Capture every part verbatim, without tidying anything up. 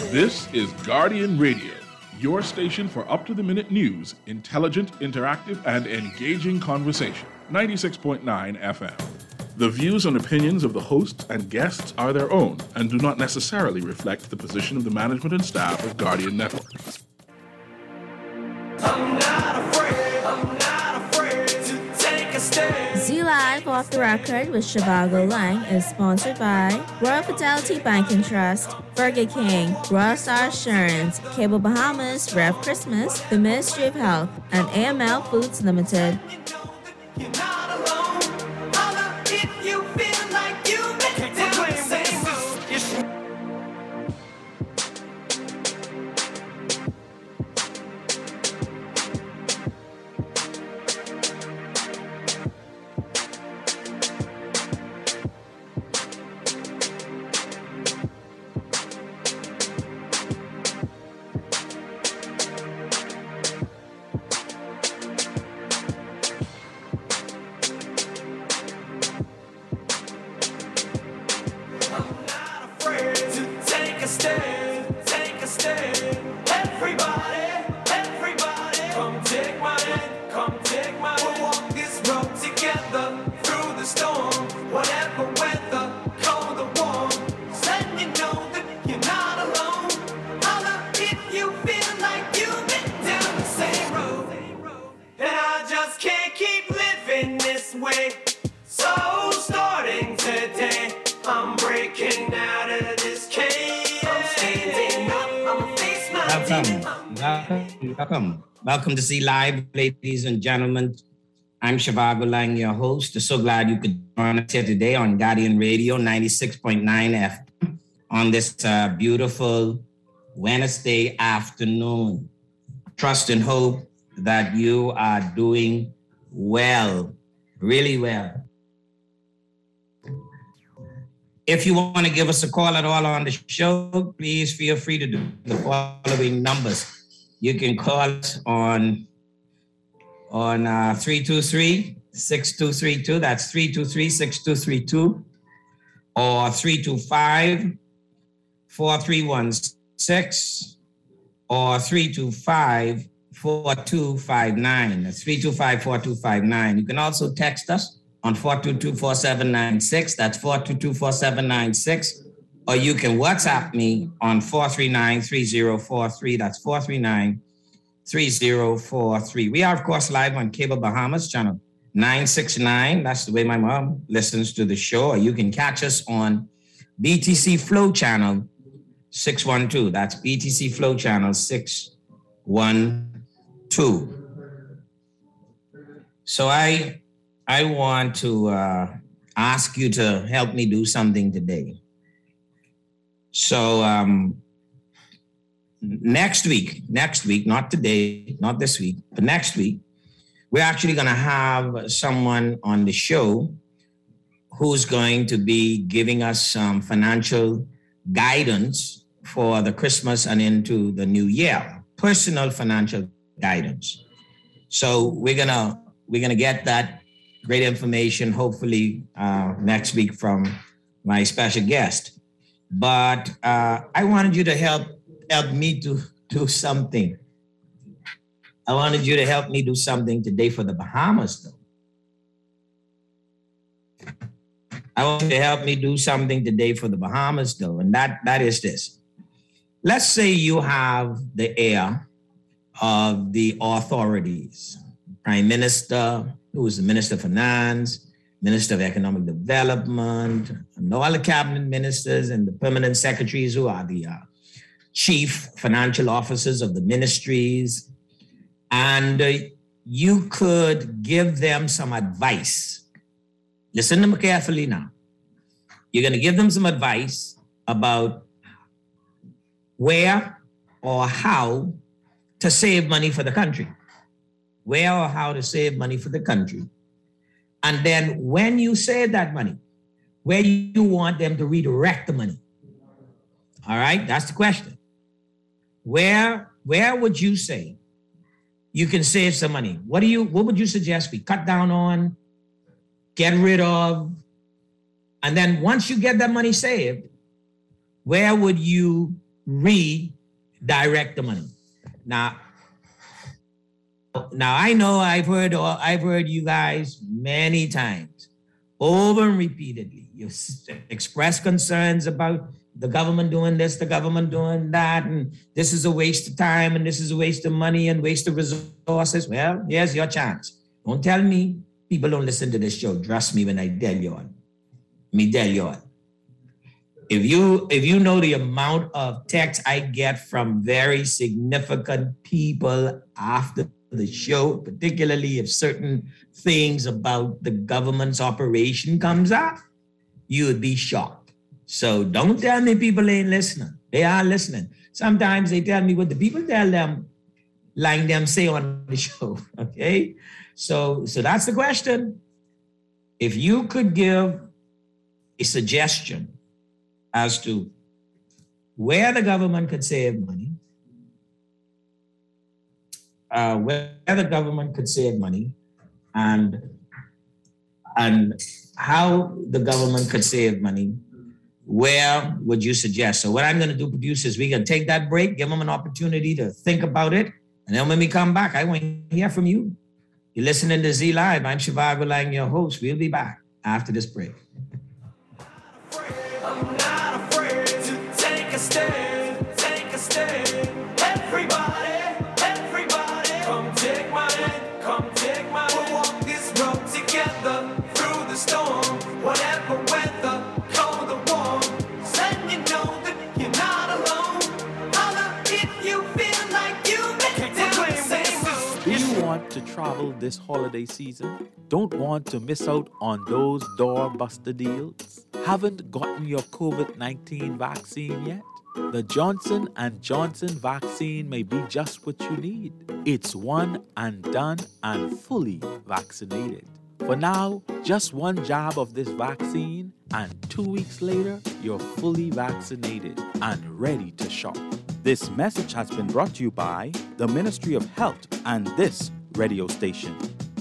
This is Guardian Radio, your station for up-to-the-minute news, intelligent, interactive, and engaging conversation. ninety-six point nine F M. The views and opinions of the hosts and guests are their own and do not necessarily reflect the position of the management and staff of Guardian Network. I'm not afraid, I'm not afraid to take a stand. Z Live Off the Record with Shivago Lang is sponsored by Royal Fidelity Bank and Trust, Burger King, Royal Star Assurance, Cable Bahamas, Rev Christmas, the Ministry of Health, and A M L Foods Limited. You're not alone. Holla if you feel like you've been down the same road. Welcome. Welcome to Z Live, ladies and gentlemen. I'm Shivago Lang, your host. I'm so glad you could join us here today on Guardian Radio ninety-six point nine F M on this uh, beautiful Wednesday afternoon. Trust and hope that you are doing well, really well. If you want to give us a call at all on the show, please feel free to do the following numbers. You can call us on, on uh, three two three, six two three two. That's three two three, six two three two. Or three two five, four three one six. Or three two five, four two five nine. That's three two five, four two five nine. You can also text us on four two two, four seven nine six. That's four two two, four seven nine six. Or you can WhatsApp me on four three nine, three zero four three. That's four three nine, three zero four three. We are, of course, live on Cable Bahamas, channel nine sixty-nine. That's the way my mom listens to the show. Or you can catch us on B T C Flow channel six one two. That's B T C Flow channel six one two. So I, I want to uh, ask you to help me do something today. So um, next week, next week, not today, not this week, but next week, we're actually going to have someone on the show who's going to be giving us some financial guidance for the Christmas and into the new year, personal financial guidance. So we're going to we're going to get that great information, hopefully uh, next week from my special guest. But uh, I wanted you to help help me to do something. I wanted you to help me do something today for the Bahamas, though. I want you to help me do something today for the Bahamas, though, and that, that is this. Let's say you have the ear of the authorities, Prime Minister, who is the Minister of Finance, Minister of Economic Development, and all the cabinet ministers and the permanent secretaries who are the uh, chief financial officers of the ministries. And uh, you could give them some advice. Listen to me carefully now. You're going to give them some advice about where or how to save money for the country. Where or how to save money for the country. And then when you save that money, where you want them to redirect the money. All right, that's the question. Where, where would you say you can save some money? What do you, what would you suggest we cut down on, get rid of? And then once you get that money saved, where would you redirect the money. Now, now I know I've heard I've heard you guys many times, over and repeatedly. You express concerns about the government doing this, the government doing that, and this is a waste of time, and this is a waste of money and waste of resources. Well, here's your chance. Don't tell me people don't listen to this show. Trust me when I tell you all. Me tell you all. If you if you know the amount of texts I get from very significant people after the show, particularly if certain things about the government's operation comes up, you would be shocked. So don't tell me people ain't listening. They are listening. Sometimes they tell me what the people tell them, like them say on the show. Okay, so so that's the question. If you could give a suggestion as to where the government could save money, uh, where the government could save money, and and how the government could save money, where would you suggest? So what I'm going to do, producers, we're going to take that break, give them an opportunity to think about it, and then when we come back, I want to hear from you. You're listening to Z Live. I'm Shivago Lang, your host. We'll be back after this break. I'm not afraid to take a stand, take a stand. Everybody, everybody, come take my hand, come take my hand. We'll walk this road together through the storm, whatever weather, cold or warm. Letting you know that you're not alone. Holla if you feel like you make down the same road. Do you want to travel this holiday season? Don't want to miss out on those doorbuster deals? Haven't gotten your COVID nineteen vaccine yet? The Johnson and Johnson vaccine may be just what you need. It's one and done and fully vaccinated. For now, just one jab of this vaccine and two weeks later, you're fully vaccinated and ready to shop. This message has been brought to you by the Ministry of Health and this radio station.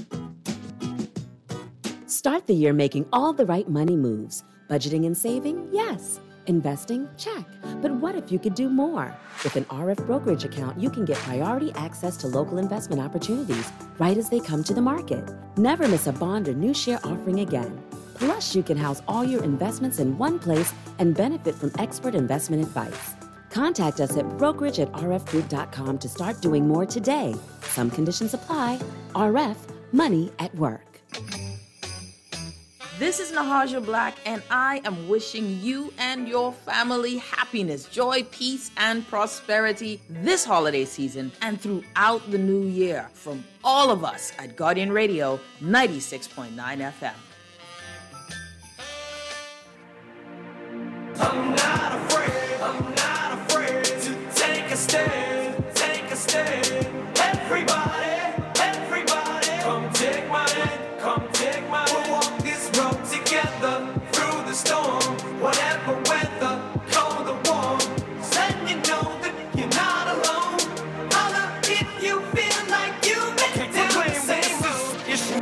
Start the year making all the right money moves. Budgeting and saving? Yes. Investing? Check. But what if you could do more? With an R F brokerage account, you can get priority access to local investment opportunities right as they come to the market. Never miss a bond or new share offering again. Plus, you can house all your investments in one place and benefit from expert investment advice. Contact us at brokerage at r f group dot com to start doing more today. Some conditions apply. R F, money at work. This is Nahaja Black, and I am wishing you and your family happiness, joy, peace, and prosperity this holiday season and throughout the new year from all of us at Guardian Radio ninety-six point nine F M. I'm not afraid, I'm not afraid to take a stand, take a stand. Everybody, everybody, come take my hand, come take my hand. We'll walk this road together through the storm, whatever weather, cold or warm. Letting you know that you're not alone. Holla if you feel like you make down the same road.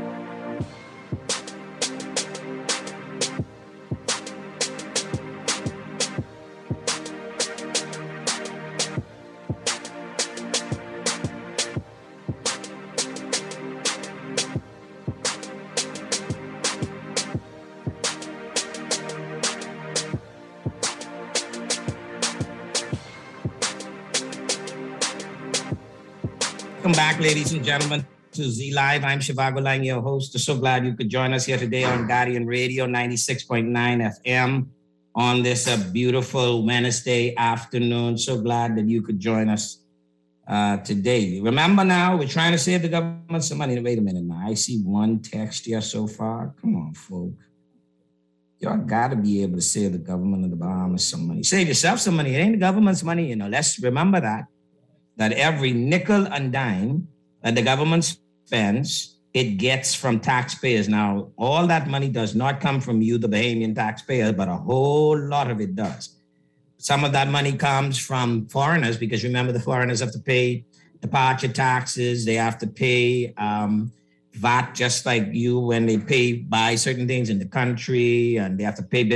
Welcome back, ladies and gentlemen, to Z Live. I'm Shivago Lang, your host. So glad you could join us here today on Guardian Radio ninety-six point nine F M on this uh, beautiful Wednesday afternoon. So glad that you could join us uh, today. Remember now, we're trying to save the government some money. Wait a minute now. I see one text here so far. Come on, folk. Y'all got to be able to save the government of the Bahamas some money. Save yourself some money. It ain't the government's money, you know. Let's remember that. That every nickel and dime that the government spends, it gets from taxpayers. Now, all that money does not come from you, the Bahamian taxpayer, but a whole lot of it does. Some of that money comes from foreigners, because remember, the foreigners have to pay departure taxes. They have to pay um, V A T just like you when they pay buy certain things in the country, and they have to pay business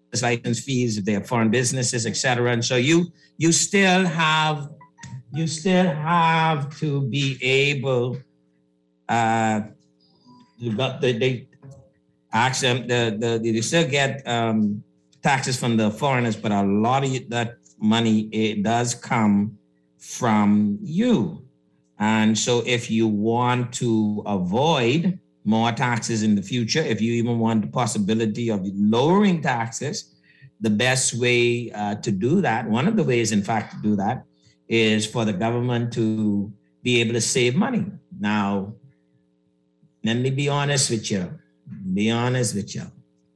license fees if they're foreign businesses, et cetera. And so you you still have you still have to be able uh you got the they ask them the the they still get um taxes from the foreigners, but a lot of that money, it does come from you. And so if you want to avoid more taxes in the future, if you even want the possibility of lowering taxes, the best way uh, to do that, one of the ways, in fact, to do that is for the government to be able to save money. Now, let me be honest with you. Be honest with you.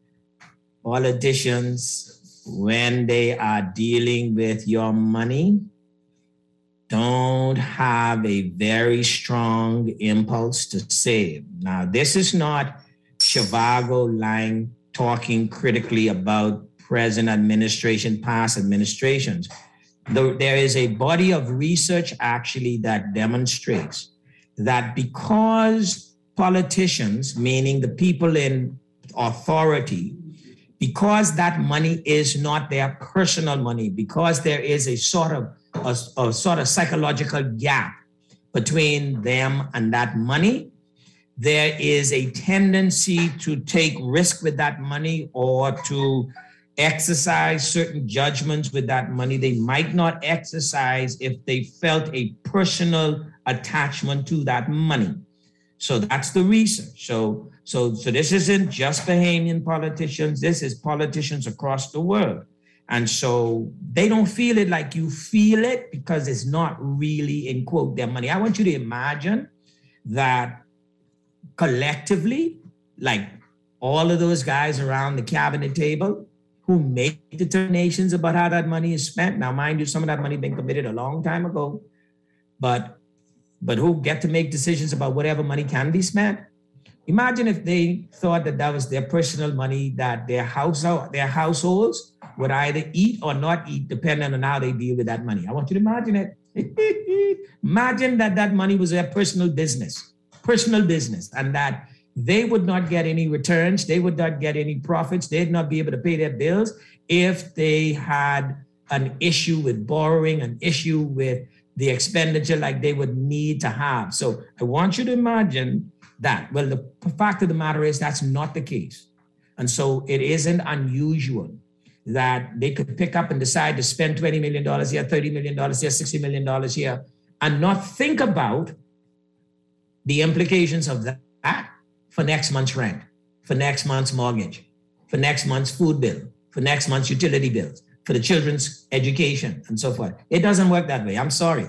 Politicians, when they are dealing with your money, don't have a very strong impulse to save. Now, this is not Zhivago Lang talking critically about present administration, past administrations. There is a body of research actually that demonstrates that because politicians, meaning the people in authority, because that money is not their personal money, because there is a sort of a, a sort of psychological gap between them and that money, there is a tendency to take risk with that money or to exercise certain judgments with that money they might not exercise if they felt a personal attachment to that money. So that's the research. So, so, so this isn't just Bahamian politicians. This is politicians across the world. And so they don't feel it like you feel it because it's not really, in quote, their money. I want you to imagine that collectively, like all of those guys around the cabinet table who make determinations about how that money is spent. Now, mind you, some of that money been committed a long time ago, but but who get to make decisions about whatever money can be spent. Imagine if they thought that that was their personal money that their house, their households would either eat or not eat, depending on how they deal with that money. I want you to imagine it. Imagine that that money was their personal business, personal business, and that they would not get any returns. They would not get any profits. They'd not be able to pay their bills if they had an issue with borrowing, an issue with the expenditure like they would need to have. So I want you to imagine that. Well, the fact of the matter is that's not the case. And so it isn't unusual that they could pick up and decide to spend twenty million dollars here, thirty million dollars here, sixty million dollars here, and not think about the implications of that for next month's rent, for next month's mortgage, for next month's food bill, for next month's utility bills, for the children's education, and so forth. It doesn't work that way. I'm sorry.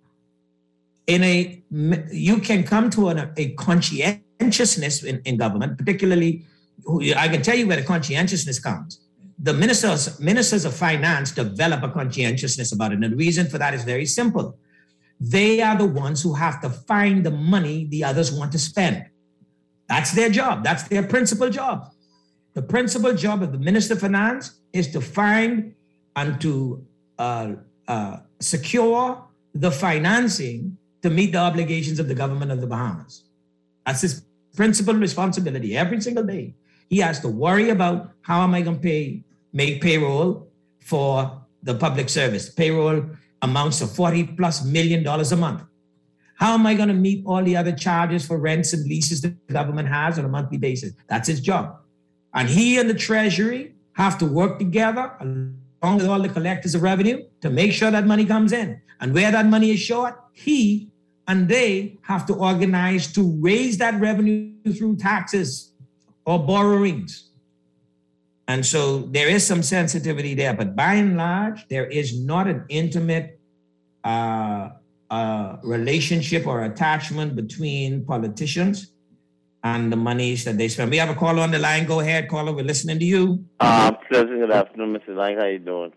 In a, you can come to an, a conscientiousness in, in government, particularly, I can tell you where the conscientiousness comes. The ministers, ministers of finance develop a conscientiousness about it. And the reason for that is very simple. They are the ones who have to find the money the others want to spend. That's their job. That's their principal job. The principal job of the Minister of Finance is to find and to uh, uh, secure the financing to meet the obligations of the government of the Bahamas. That's his principal responsibility every single day. He has to worry about how am I going to pay, make payroll for the public service. Payroll amounts to forty plus million dollars a month. How am I going to meet all the other charges for rents and leases the government has on a monthly basis? That's his job. And he and the Treasury have to work together along with all the collectors of revenue to make sure that money comes in. And where that money is short, he and they have to organize to raise that revenue through taxes or borrowings. And so there is some sensitivity there, but by and large, there is not an intimate uh, uh, relationship or attachment between politicians and the monies that they spend. We have a caller on the line. Go ahead, caller. We're listening to you. Uh, pleasant good afternoon, Mister Lang. How you doing?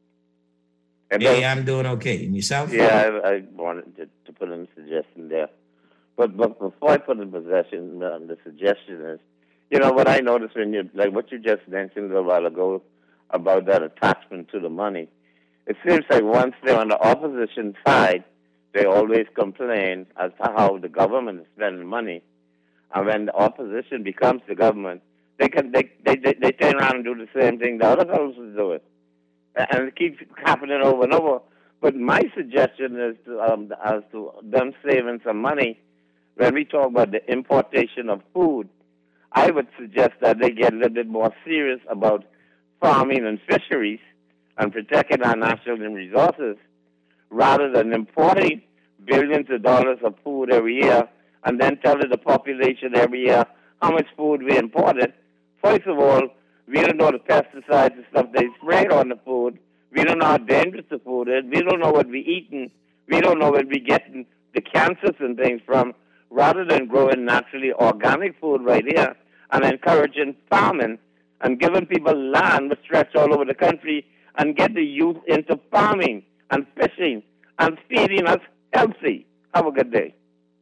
Hey, I'm doing okay. And yourself? Yeah, I, I wanted to, to put in a suggestion there. But, but before I put in possession, uh, the suggestion is, you know, what I noticed when you, like what you just mentioned a while ago about that attachment to the money, it seems like once they're on the opposition side, they always complain as to how the government is spending money. And when the opposition becomes the government, they can they, they they they turn around and do the same thing the other fellows is doing, and it keeps happening over and over. But my suggestion is to, um, as to them saving some money. When we talk about the importation of food, I would suggest that they get a little bit more serious about farming and fisheries and protecting our natural resources, rather than importing billions of dollars of food every year and then telling the population every year how much food we imported. First of all, we don't know the pesticides and stuff they sprayed on the food. We don't know how dangerous the food is. We don't know what we're eating. We don't know where we're getting the cancers and things from, rather than growing naturally organic food right here and encouraging farming and giving people land to stretch all over the country and get the youth into farming and fishing and feeding us healthy. Have a good day.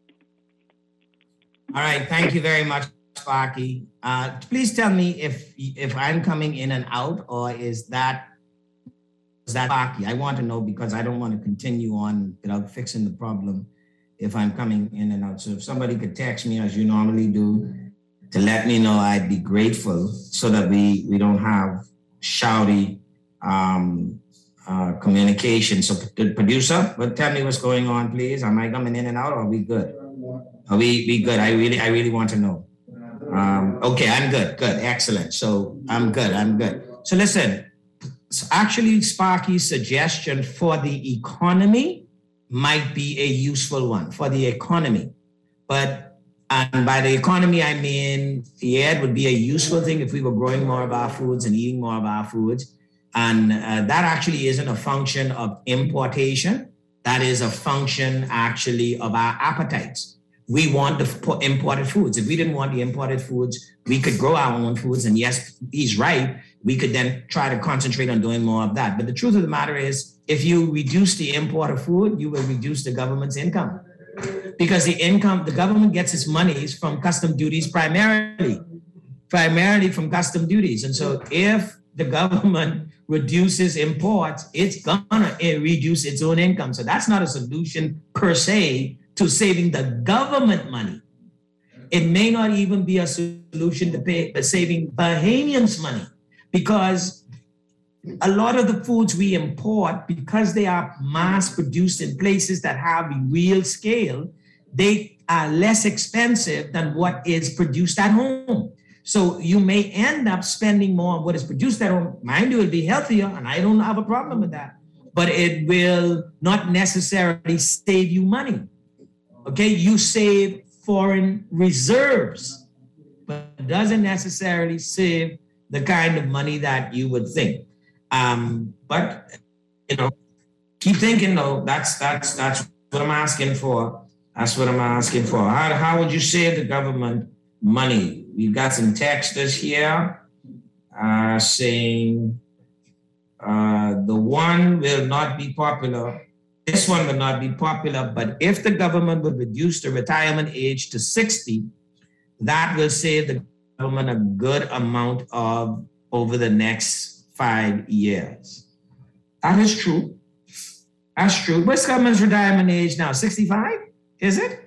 All right. Thank you very much, Sparky. Uh, please tell me if if I'm coming in and out, or is that is that Sparky? I want to know, because I don't want to continue on without fixing the problem if I'm coming in and out. So if somebody could text me, as you normally do, to let me know, I'd be grateful, so that we, we don't have shouty um, uh, communication. So the producer, but tell me what's going on, please. Am I coming in and out, or are we good? Are we, we good? I really, I really want to know. Um, okay, I'm good, good, excellent. So I'm good, I'm good. So listen, so actually Sparky's suggestion for the economy might be a useful one for the economy. But, and by the economy, I mean, yeah, it would be a useful thing if we were growing more of our foods and eating more of our foods. And uh, that actually isn't a function of importation. That is a function actually of our appetites. We want the imported foods. If we didn't want the imported foods, we could grow our own foods. And yes, he's right. We could then try to concentrate on doing more of that. But the truth of the matter is, if you reduce the import of food, you will reduce the government's income. Because the income, the government gets its monies from custom duties primarily, primarily from custom duties. And so if the government reduces imports, it's gonna reduce its own income. So that's not a solution per se to saving the government money. It may not even be a solution to pay to saving Bahamians money, because a lot of the foods we import, because they are mass produced in places that have a real scale, they are less expensive than what is produced at home. So you may end up spending more on what is produced at home. Mind you, it'll be healthier, and I don't have a problem with that, but it will not necessarily save you money. Okay, you save foreign reserves, but it doesn't necessarily save the kind of money that you would think. Um, but you know, keep thinking though. That's that's that's what I'm asking for. That's what I'm asking for. How how would you save the government money? We've got some texters here uh, saying uh, the one will not be popular. This one will not be popular, but if the government would reduce the retirement age to sixty, that will save the government a good amount of over the next five years. That is true. That's true. What's government's retirement age now? sixty-five? Is it?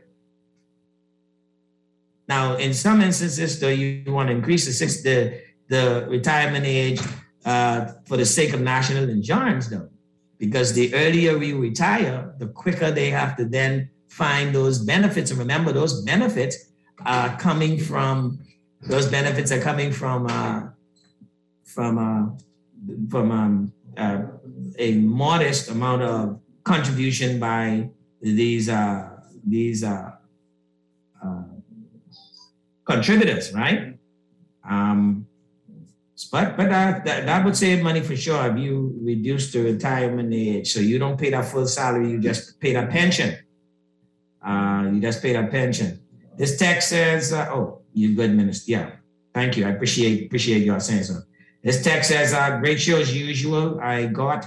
Now, in some instances, though, you want to increase the six, the, the retirement age uh, for the sake of national insurance, though. Because the earlier we retire, the quicker they have to then find those benefits. And remember, those benefits are coming from, those benefits are coming from, uh, from, uh, from um, uh, a modest amount of contribution by these, uh, these uh, uh, contributors, right? Um, But but that, that that would save money for sure if you reduce the retirement age. So you don't pay that full salary, you just pay that pension. Uh, you just pay that pension. This text says, uh, oh, you're good, Minister. Yeah, thank you. I appreciate appreciate your saying so. This text says, uh, great show as usual. I got,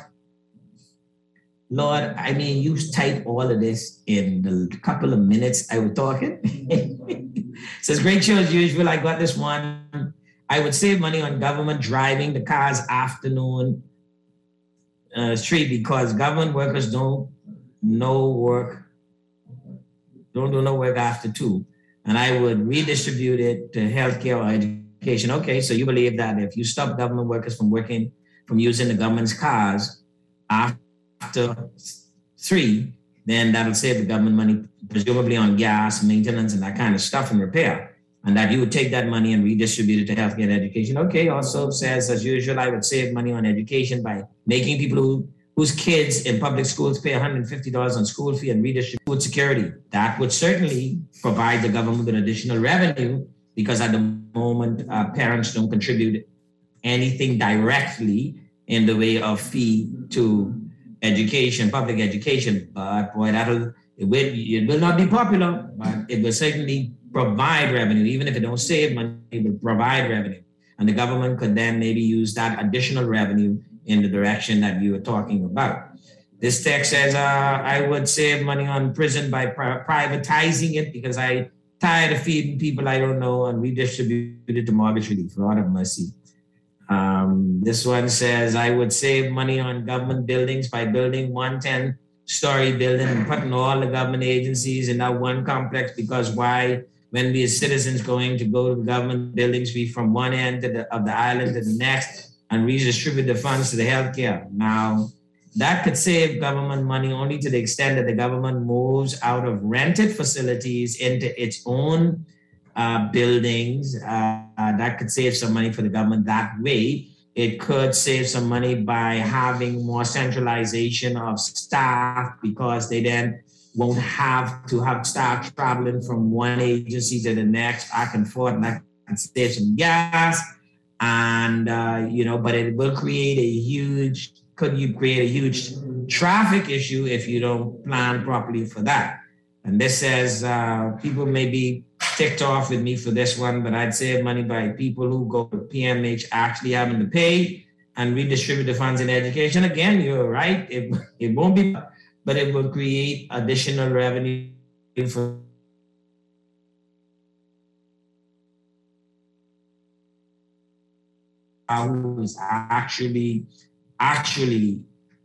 Lord, I mean, you type all of this in the couple of minutes I was talking. Says, great show as usual. I got this one. I would save money on government driving the cars afternoon uh, street, because government workers don't no work, don't do no work after two. And I would redistribute it to healthcare or education. Okay, so you believe that if you stop government workers from working, from using the government's cars after three, then that'll save the government money, presumably on gas, maintenance, and that kind of stuff and repair. And that you would take that money and redistribute it to healthcare and education. Okay, also says, as usual, I would save money on education by making people who whose kids in public schools pay one hundred fifty dollars on school fee and redistribute food security. That would certainly provide the government with additional revenue, because at the moment, uh, parents don't contribute anything directly in the way of fee to education, public education. But boy, that'll, it will, it will not be popular, but it will certainly provide revenue. Even if it don't save money, it will provide revenue. And the government could then maybe use that additional revenue in the direction that you were talking about. This text says, uh, I would save money on prison by pri- privatizing it, because I tired of feeding people I don't know and redistribute it to mortgage relief. Lord have mercy. Um, this one says, I would save money on government buildings by building one ten-story building and putting all the government agencies in that one complex, because why, when we as citizens going to go to government buildings, we from one end to the, of the island to the next and redistribute the funds to the healthcare. Now, that could save government money only to the extent that the government moves out of rented facilities into its own uh, buildings. Uh, uh, that could save some money for the government that way. It could save some money by having more centralization of staff, because they then won't have to have staff traveling from one agency to the next, back and forth, and that can save some gas. And, uh, you know, but it will create a huge, could you create a huge traffic issue if you don't plan properly for that. And this says, uh, people may be ticked off with me for this one, but I'd save money by people who go to P M H actually having to pay and redistribute the funds in education. Again, you're right, it, it won't be, but it will create additional revenue for who is actually, actually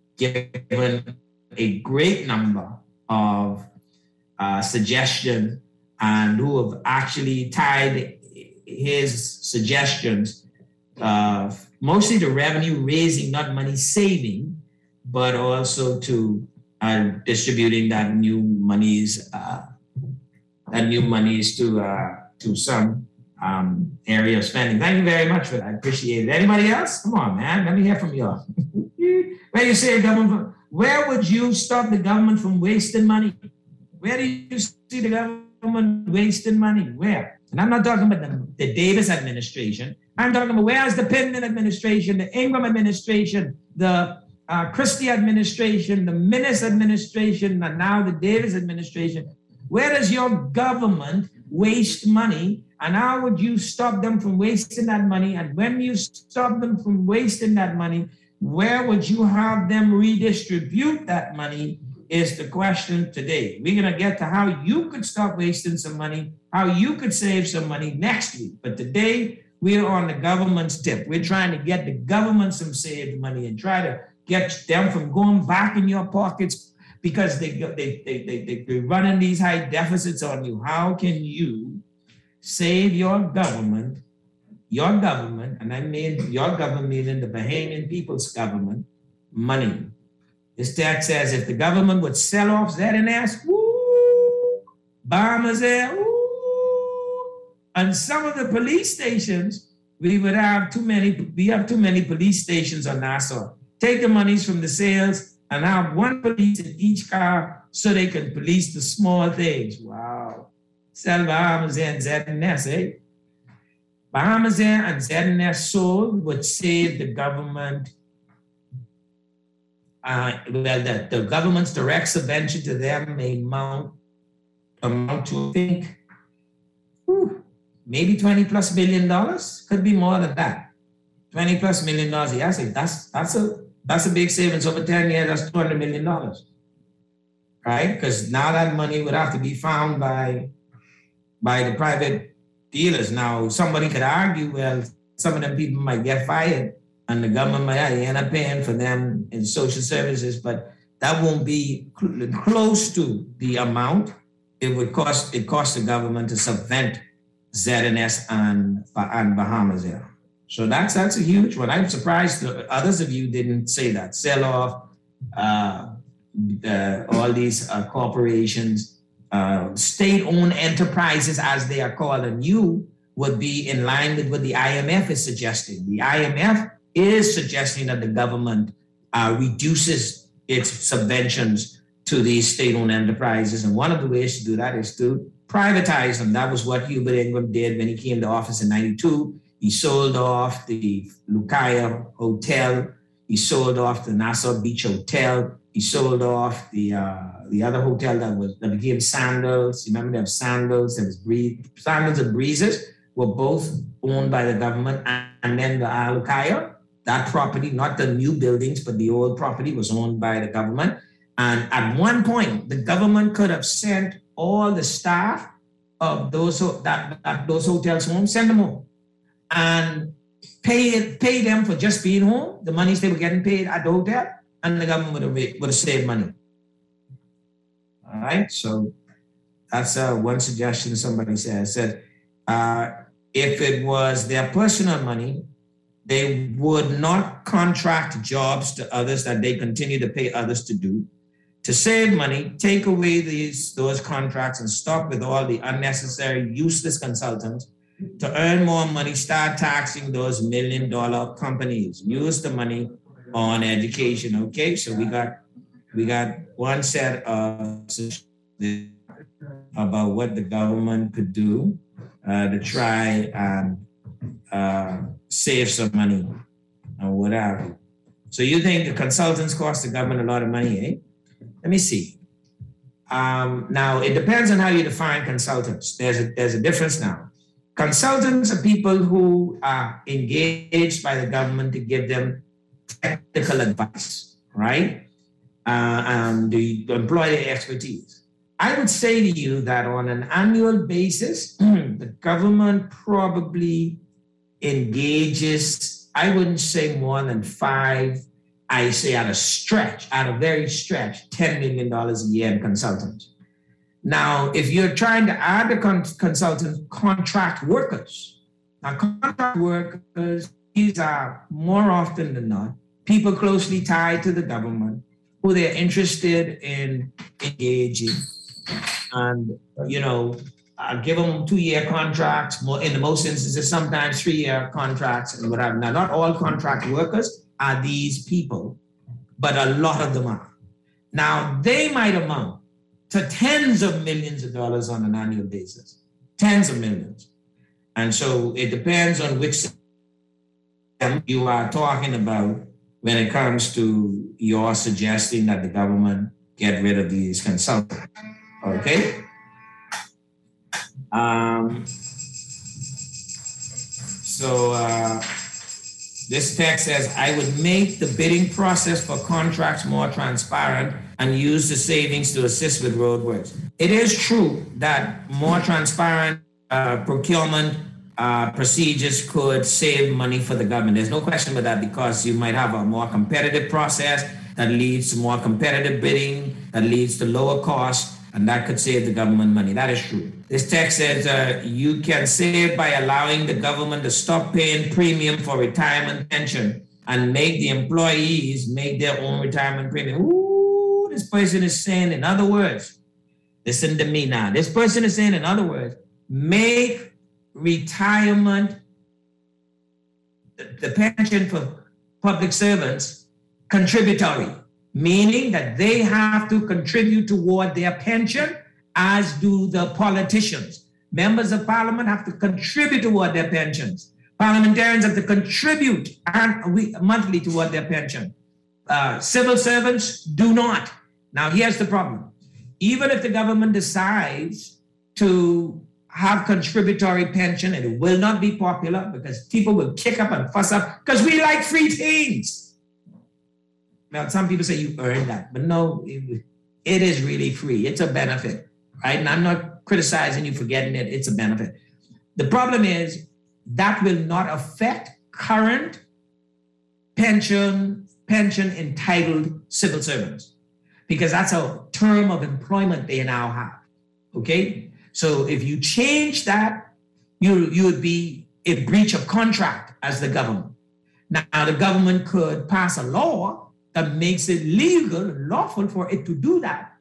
given a great number of uh, suggestions, and who have actually tied his suggestions uh, mostly to revenue raising, not money saving, but also to uh, distributing that new monies, uh, that new monies to uh, to some um, area of spending. Thank you very much for that. I appreciate it. Anybody else? Come on, man. Let me hear from you all. Where you say government? Where would you stop the government from wasting money? Where do you see the government wasting money? Where? And I'm not talking about the, the Davis administration. I'm talking about where's the Pittman administration, the Ingram administration, the uh, Christie administration, the Minnis administration, and now the Davis administration. Where does your government waste money? And how would you stop them from wasting that money? And when you stop them from wasting that money, where would you have them redistribute that money is the question today. We're going to get to how you could stop wasting some money, how you could save some money next week. But today, we're on the government's tip. We're trying to get the government some saved money and try to get them from going back in your pockets because they, they, they, they, they, they're running these high deficits on you. How can you save your government, your government, and I mean your government, meaning the Bahamian people's government, money? This text says if the government would sell off Z N S, woo, Bahamas there, woo, and some of the police stations, we would have too many, we have too many police stations on Nassau. Take the monies from the sales and have one police in each car so they can police the small things. Wow. Sell Bahamas Air and Z N S, eh? Bahamas Air and Z N S sold would save the government, uh, well, the, the government's direct subvention to them may amount, amount to, I think, whew, maybe twenty plus billion dollars. Could be more than that. twenty plus million dollars. Yes, that's that's a that's a big savings over ten years. That's two hundred million dollars, right? Because now that money would have to be found by by the private dealers. Now, somebody could argue, well, some of them people might get fired, and the government might end up paying for them in social services, but that won't be cl- close to the amount it would cost. It costs the government to subvent Z N S and, and Bahamas Air. So that's that's a huge one. I'm surprised that others of you didn't say that. Sell off uh, uh, all these uh, corporations, uh, state-owned enterprises as they are called, and you would be in line with what the I M F is suggesting. The I M F is suggesting that the government uh, reduces its subventions to these state-owned enterprises. And one of the ways to do that is to privatize them. That was what Hubert Ingraham did when he came to office in ninety-two. He sold off the Lucaya Hotel. He sold off the Nassau Beach Hotel. He sold off the uh, the other hotel that was that became Sandals. You remember there was Sandals, there was Breeze. Sandals and Breezes were both owned by the government. And then the uh, Lucaya, that property, not the new buildings, but the old property was owned by the government. And at one point, the government could have sent all the staff of those that, that those hotels home, send them home, and pay pay them for just being home, the monies they were getting paid at the hotel, and the government would have would have saved money. All right, so that's uh, one suggestion somebody said. Said uh, if it was their personal money, they would not contract jobs to others that they continue to pay others to do. To save money, take away these those contracts and stop with all the unnecessary, useless consultants. To earn more money, start taxing those million dollar companies. Use the money on education. Okay, so we got we got one set of about what the government could do uh, to try and uh, save some money or whatever. So you think the consultants cost the government a lot of money, eh? Let me see. Um, now, it depends on how you define consultants. There's a, there's a difference now. Consultants are people who are engaged by the government to give them technical advice, right? Uh, and to employ their expertise. I would say to you that on an annual basis, the government probably engages, I wouldn't say more than five, I say at a stretch, at a very stretch, ten million dollars a year in consultants. Now, if you're trying to add the con- consultant contract workers, now contract workers, these are more often than not people closely tied to the government who they're interested in engaging. And, you know, I give them two-year contracts, more in the most instances, sometimes three-year contracts and whatever. Now, not all contract workers are these people, but a lot of them are. Now, they might amount to tens of millions of dollars on an annual basis, tens of millions. And so it depends on which you are talking about when it comes to your suggesting that the government get rid of these consultants, okay? Um, so uh, this text says, I would make the bidding process for contracts more transparent and use the savings to assist with roadworks. It is true that more transparent uh, procurement uh, procedures could save money for the government. There's no question about that, because you might have a more competitive process that leads to more competitive bidding, that leads to lower costs, and that could save the government money. That is true. This text says uh, you can save by allowing the government to stop paying premium for retirement pension and make the employees make their own retirement premium. Ooh, this person is saying, in other words, listen to me now. This person is saying, in other words, make retirement, the, the pension for public servants, contributory, meaning that they have to contribute toward their pension, as do the politicians. Members of parliament have to contribute toward their pensions. Parliamentarians have to contribute monthly toward their pension. Uh, civil servants do not. Now, here's the problem. Even if the government decides to have contributory pension, and it will not be popular because people will kick up and fuss up because we like free things. Now, some people say you earn that, but no, it, it is really free. It's a benefit, right? And I'm not criticizing you for getting it. It's a benefit. The problem is that will not affect current pension, pension entitled civil servants, because that's a term of employment they now have, okay? So if you change that, you, you would be a breach of contract as the government. Now, the government could pass a law that makes it legal and lawful for it to do that.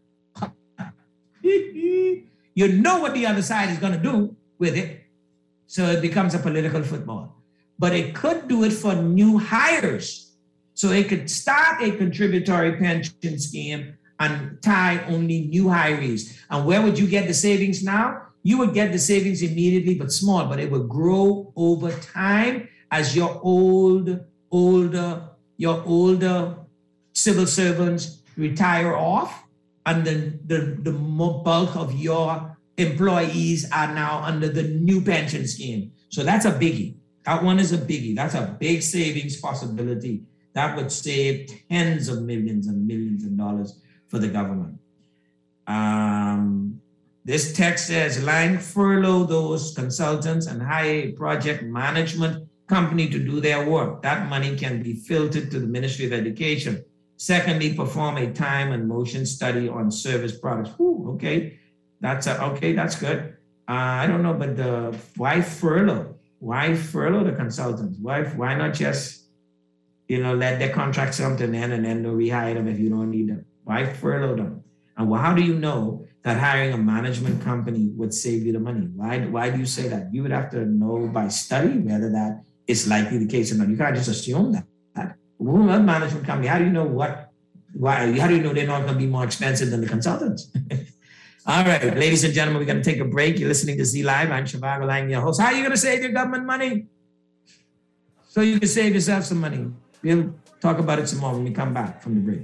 You know what the other side is going to do with it. So it becomes a political football. But it could do it for new hires. So it could start a contributory pension scheme and tie only new hirees. And where would you get the savings now? You would get the savings immediately, but small, but it would grow over time as your old, older, your older civil servants retire off, and the, the, the bulk of your employees are now under the new pension scheme. So that's a biggie. That one is a biggie. That's a big savings possibility. That would save tens of millions and millions of dollars for the government. Um, this text says, Lang, furlough those consultants and hire a project management company to do their work. That money can be filtered to the Ministry of Education. Secondly, perform a time and motion study on service products. Ooh, okay, that's a, okay. That's good. Uh, I don't know, but the why furlough? Why furlough the consultants? Why why not just, you know, let their contract something end and then rehire them if you don't need them? Why furlough them? And well, how do you know that hiring a management company would save you the money? Why why do you say that? You would have to know by study whether that is likely the case or not. You can't just assume that. A management company, how do you know what, why, how do you know they're not going to be more expensive than the consultants? All right, ladies and gentlemen, we're going to take a break. You're listening to Z Live. I'm Zhivago Lang, your host. How are you going to save your government money? So you can save yourself some money. We'll talk about it some more when we come back from the break.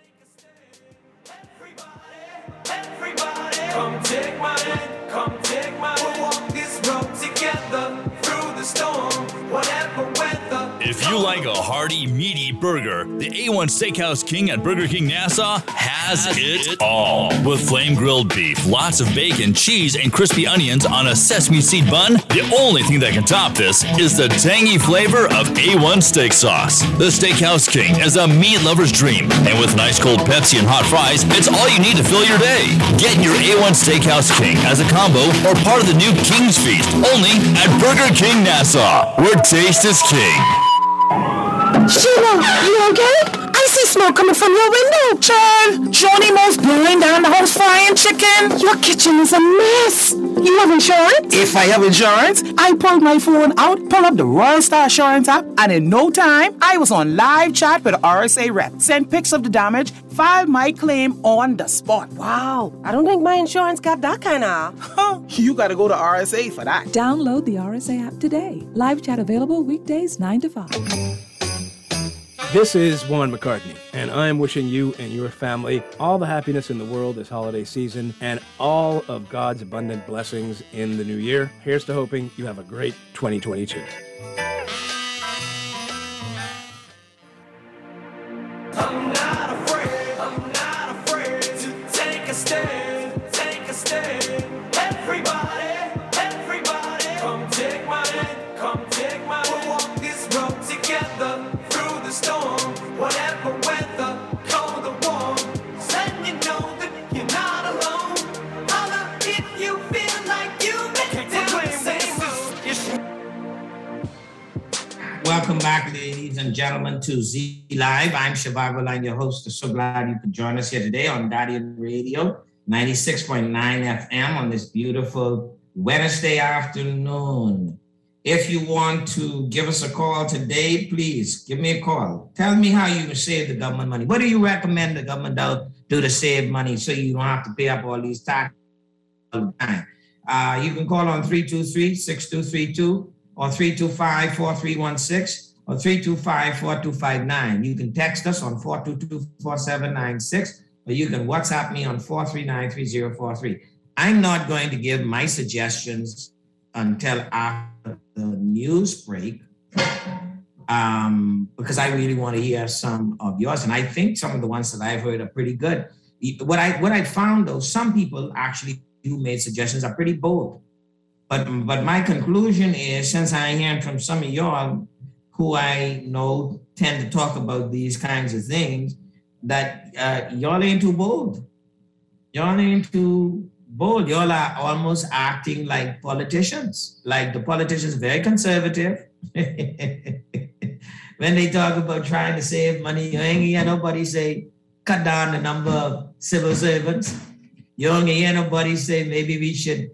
Everybody, come take my hand, come take my hand. We'll walk this road together through the storm, whatever weather. If you like a hearty, meaty burger, the A one Steakhouse King at Burger King Nassau has it all. With flame grilled beef, lots of bacon, cheese, and crispy onions on a sesame seed bun, the only thing that can top this is the tangy flavor of A one steak sauce. The Steakhouse King is a meat lover's dream, and with nice cold Pepsi and hot fries, it's all you need to fill your day. Get your A one Steakhouse King as a combo or part of the new King's Feast, only at Burger King Nassau, where taste is king. Sheila, you okay? I see smoke coming from your window. Child, Johnny Mo's blowing down the house frying chicken. Your kitchen is a mess. You have insurance? If I have insurance, I pulled my phone out, pulled up the Royal Star Assurance app, and in no time, I was on live chat with R S A rep. Sent pics of the damage, filed my claim on the spot. Wow, I don't think my insurance got that kind of. Huh, you gotta go to R S A for that. Download the R S A app today. Live chat available weekdays nine to five. This is Juan McCartney, and I am wishing you and your family all the happiness in the world this holiday season and all of God's abundant blessings in the new year. Here's to hoping you have a great twenty twenty-two. I'm not afraid, I'm not afraid to take a stand, take a stand. Everybody, everybody, come take my hand, come take my hand. We'll walk this road together through the storm, whatever weather, cold or warm. Letting you know that you're not alone. Holla if you feel like you've been down the same road. Welcome back, ladies and gentlemen, to Z Live. I'm Zhivago Lang, your host. I'm so glad you could join us here today on Guardian Radio, ninety-six point nine F M on this beautiful Wednesday afternoon. If you want to give us a call today, please give me a call. Tell me how you can save the government money. What do you recommend the government do to save money so you don't have to pay up all these taxes all the time? Uh, you can call on three two three, six two three two or three two five, four three one six or three two five, four two five nine. You can text us on four two two, four seven nine six or you can WhatsApp me on four three nine, three zero four three. I'm not going to give my suggestions until after the news break, um, because I really want to hear some of yours. And I think some of the ones that I've heard are pretty good. What I what I found, though, some people actually who made suggestions are pretty bold. But, but my conclusion is, since I'm hearing from some of y'all who I know tend to talk about these kinds of things, that uh, y'all ain't too bold. Y'all ain't too bold. Y'all are almost acting like politicians. Like the politicians, very conservative. When they talk about trying to save money, you ain't hear nobody say, cut down the number of civil servants. You don't hear nobody say, maybe we should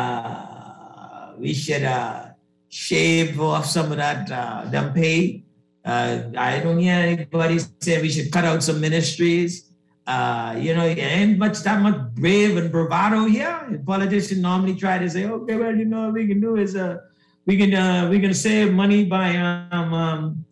uh, we should uh, shave off some of that uh, them pay. Uh, I don't hear anybody say we should cut out some ministries. Uh, you know, ain't much that much brave and bravado here. Politicians normally try to say, okay, well, you know, what we can do is uh, we can uh, we can save money by um, um,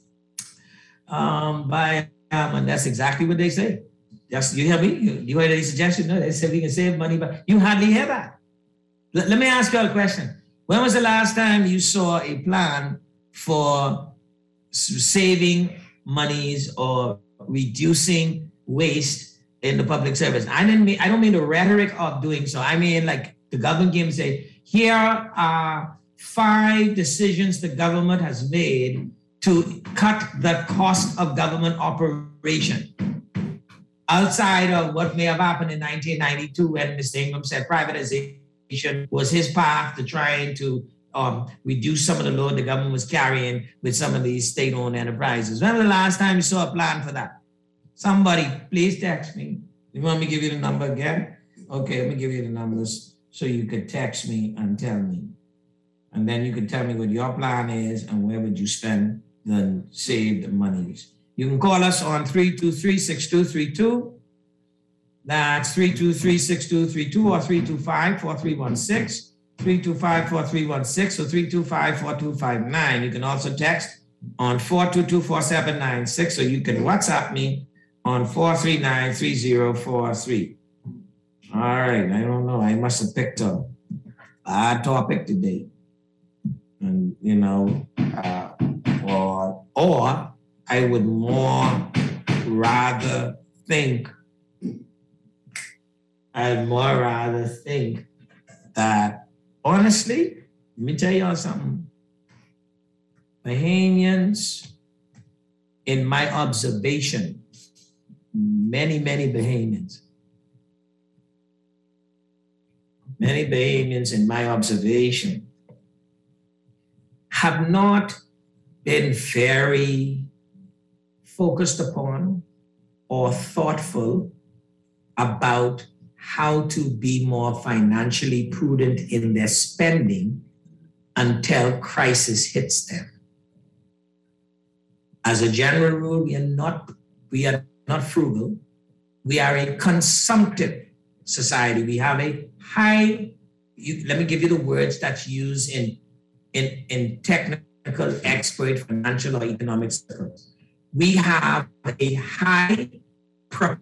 um by um, and that's exactly what they say. Just you hear me? You, you heard any suggestion? No, they said we can save money, but you hardly hear that. Let, let me ask you a question. When was the last time you saw a plan for saving monies or reducing waste in the public service? I didn't mean I don't mean the rhetoric of doing so. I mean like the government came and say, here are five decisions the government has made to cut the cost of government operation. Outside of what may have happened in nineteen ninety-two when Mister Ingram said privatization was his path to trying to um, reduce some of the load the government was carrying with some of these state-owned enterprises. When was the last time you saw a plan for that? Somebody, please text me. You want me to give you the number again? Okay, let me give you the numbers so you could text me and tell me. And then you can tell me what your plan is and where would you spend the saved monies. You can call us on three two three, six two three two. That's three two three, six two three two or three two five, four three one six, three two five, four three one six or three two five, four two five nine. You can also text on four two two, four seven nine six or you can WhatsApp me on four three nine, three zero four three. All right, I don't know. I must have picked a bad topic today. And, you know, uh, or, or I would more rather think, I'd more rather think that, honestly, let me tell y'all something. Bahamians, in my observation, many, many Bahamians, many Bahamians in my observation have not been very focused upon or thoughtful about how to be more financially prudent in their spending until crisis hits them. As a general rule, we are not, we are not frugal. We are a consumptive society. We have a high, you, let me give you the words that's used in, in, in technical expert financial or economic circles. We have a high pro-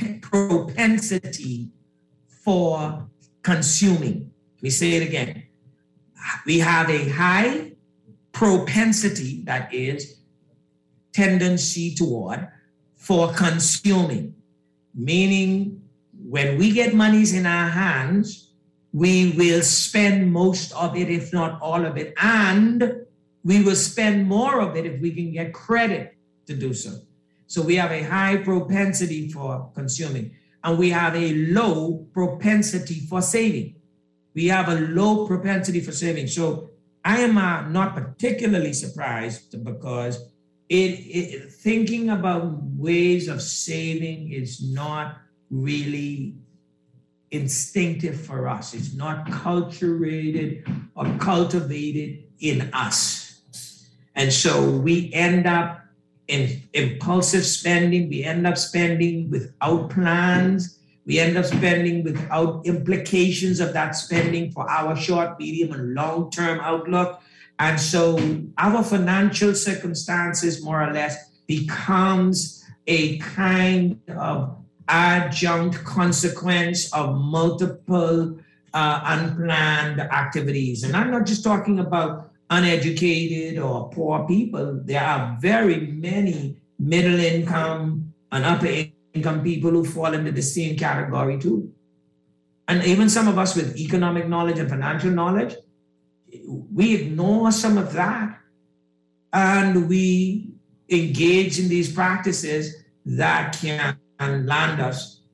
propensity for consuming. Let me say it again. We have a high propensity, that is, tendency toward, for consuming. Meaning, when we get monies in our hands, we will spend most of it, if not all of it, and we will spend more of it if we can get credit to do so. So we have a high propensity for consuming, and we have a low propensity for saving. We have a low propensity for saving. So I am uh, not particularly surprised because it, it, thinking about ways of saving is not really instinctive for us. It's not culturated or cultivated in us. And so we end up in impulsive spending. We end up spending without plans. We end up spending without implications of that spending for our short, medium, and long-term outlook. And so our financial circumstances, more or less, becomes a kind of adjunct consequence of multiple uh, unplanned activities. And I'm not just talking about uneducated or poor people. There are very many middle income and upper income people who fall into the same category too. And even some of us with economic knowledge and financial knowledge, we ignore some of that and we engage in these practices that can land us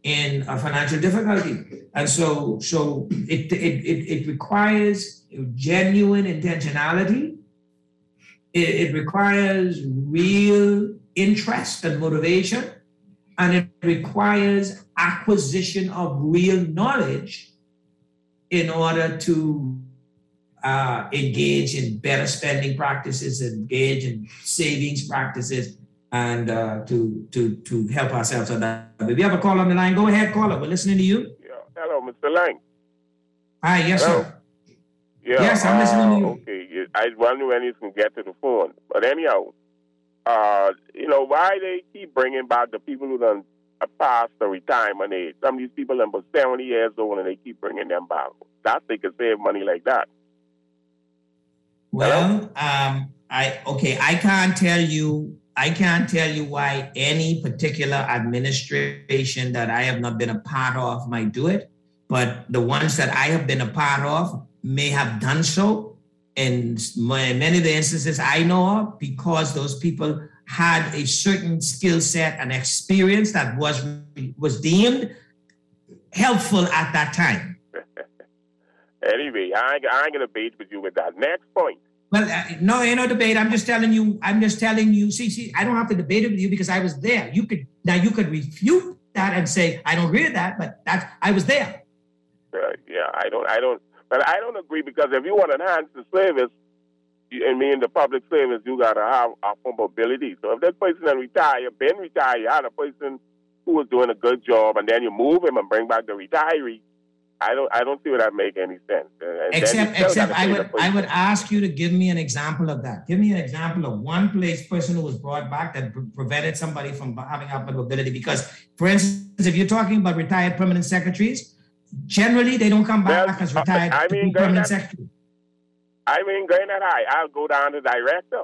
in a financial difficulty. And so, so it, it, it, it requires genuine intentionality. It, it requires real interest and motivation. And it requires acquisition of real knowledge in order to uh, engage in better spending practices, engage in savings practices, and uh, to to to help ourselves on that. If you have a call on the line, go ahead, caller. We're listening to you. Yeah. Hello, Mister Lang. Hi, yes, Hello. sir. Yeah, yes, I'm uh, listening to you. Okay, I wonder when you can get to the phone. But anyhow, uh, you know, why they keep bringing back the people who done past the retirement age? Some of these people are about seventy years old and they keep bringing them back. That's they could save money like that. Well, um, I okay, I can't tell you. I can't tell you why any particular administration that I have not been a part of might do it, but the ones that I have been a part of may have done so. In many of the instances I know of, because those people had a certain skill set and experience that was was deemed helpful at that time. Anyway, I ain't, I ain't gonna debate with you with that. Next point. Well, uh, no, ain't no debate. I'm just telling you. I'm just telling you. See, see, I don't have to debate it with you because I was there. You could now you could refute that and say I don't agree with that, but that's I was there. Uh, yeah, I don't, I don't, but I don't agree because if you want to enhance the service, you, I mean the public service, you gotta have a mobility. So if that person then retire, been retired, you had a person who was doing a good job, and then you move him and bring back the retiree. I don't. I don't see where that make any sense. And except, except, I would, I would ask you to give me an example of that. Give me an example of one place person who was brought back that pre- prevented somebody from having upward mobility. Because, for instance, if you're talking about retired permanent secretaries, generally they don't come back well, as retired I mean, permanent that, secretary. I mean, going that high, I'll go down to director.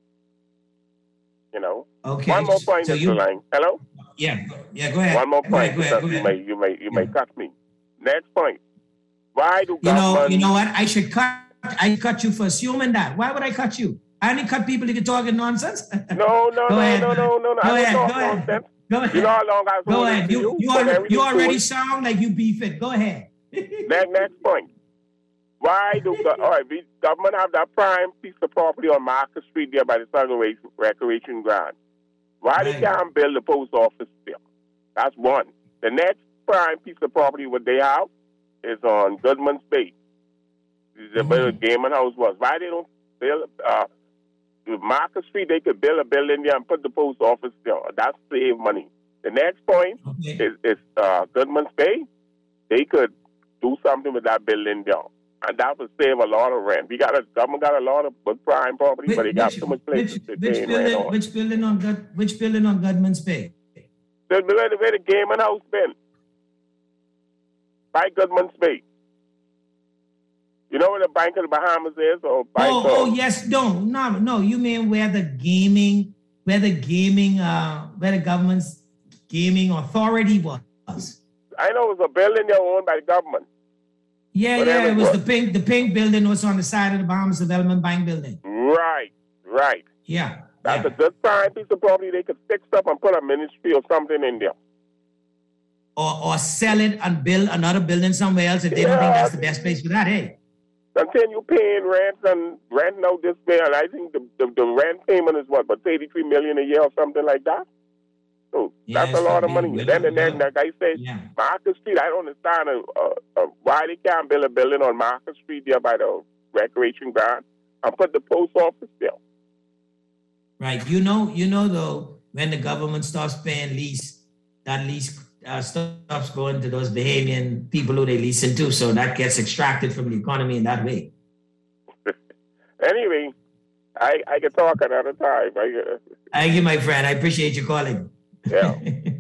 You know. Okay. One more point, so Mister you, Lang. Hello. Yeah. Yeah. Go ahead. One more go point, ahead, go ahead, because go you ahead. may, you may, you may Yeah. cut me. Next point. Why do you know? government... You know what? I should cut. I cut you for assuming that. Why would I cut you? I only cut people if you're talking nonsense. No, no, no, ahead, no, no, no, no. Go I ahead. don't Go talk ahead. nonsense. Go ahead. You know how long I've Go ahead. You you, you, but already, everything you already good. sound like you beef it. Go ahead. Next, next point. Why do all right? We, government have that prime piece of property on Market Street there by the Southern Recreation Ground? Why Right. they can't build a post office there? That's one. The next prime piece of property what they have is on Goodman's Bay. The mm-hmm. Gaming House was. Why they don't build uh, Market Street? They could build a building there and put the post office there. That's save money. The next point Okay. is, is uh, Goodman's Bay. They could do something with that building there, and that would save a lot of rent. We got a government got a lot of good prime property, Which, but they got which, too much places which, to which gain building? rent on. Which building on Good? Which building on Goodman's Bay? The, the, the, where the Gaming House been by Goodman's Bay. You know where the Bank of the Bahamas is, or by Oh, the, oh yes, no, no, no. You mean where the gaming, where the gaming, uh, where the government's gaming authority was? I know it was a building there owned by the government. Yeah, Whatever yeah. It it was was. the pink, the pink building was on the side of the Bahamas Development Bank building. Right, right. Yeah. That's yeah. a good prime piece of property. They could fix up and put a ministry or something in there. Or, or sell it and build another building somewhere else if they don't think Yeah. that's the best place for that, hey? Continue paying rent and renting out this way, and I think the, the, the rent payment is what, but eighty-three million a year or something like that. So Yeah, that's a it's lot gonna of be money. really Then and then, well. like I said, Yeah. Market Street. I don't understand uh, uh, why they can't build a building on Market Street there by the recreation ground and put the post office there. Right. You know, you know though, when the government stops paying lease, that lease uh, stops going to those Bahamian people who they lease into. So that gets extracted from the economy in that way. Anyway, I I can talk another time. I, uh, Thank you, my friend. I appreciate you calling. yeah.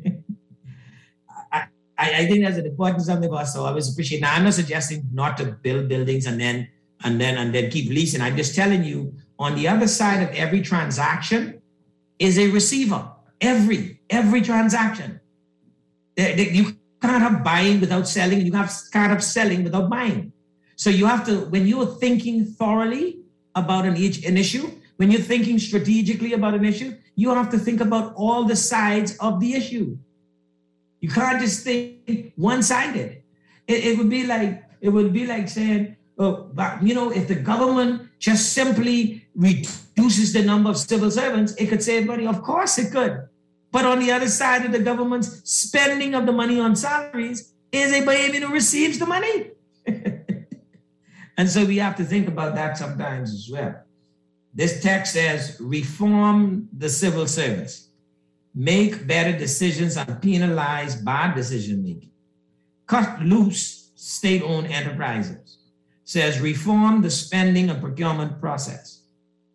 I, I, I think that's an important something for us. So I always appreciate. Now I'm not suggesting not to build buildings and then and then and then keep leasing. I'm just telling you, on the other side of every transaction is a receiver. Every every transaction. There- there- you can't have buying without selling, and you have can't have selling without buying. So you have to, when you're thinking thoroughly about an each an issue, when you're thinking strategically about an issue, you have to think about all the sides of the issue. You can't just think one-sided. It, it would be like it would be like saying, oh, but, you know, if the government just simply reduces the number of civil servants, it could save money. Of course it could. But on the other side of the government's spending of the money on salaries is a baby who receives the money. And so we have to think about that sometimes as well. This text says, reform the civil service, make better decisions and penalize bad decision making, cut loose state-owned enterprises, says reform the spending and procurement process,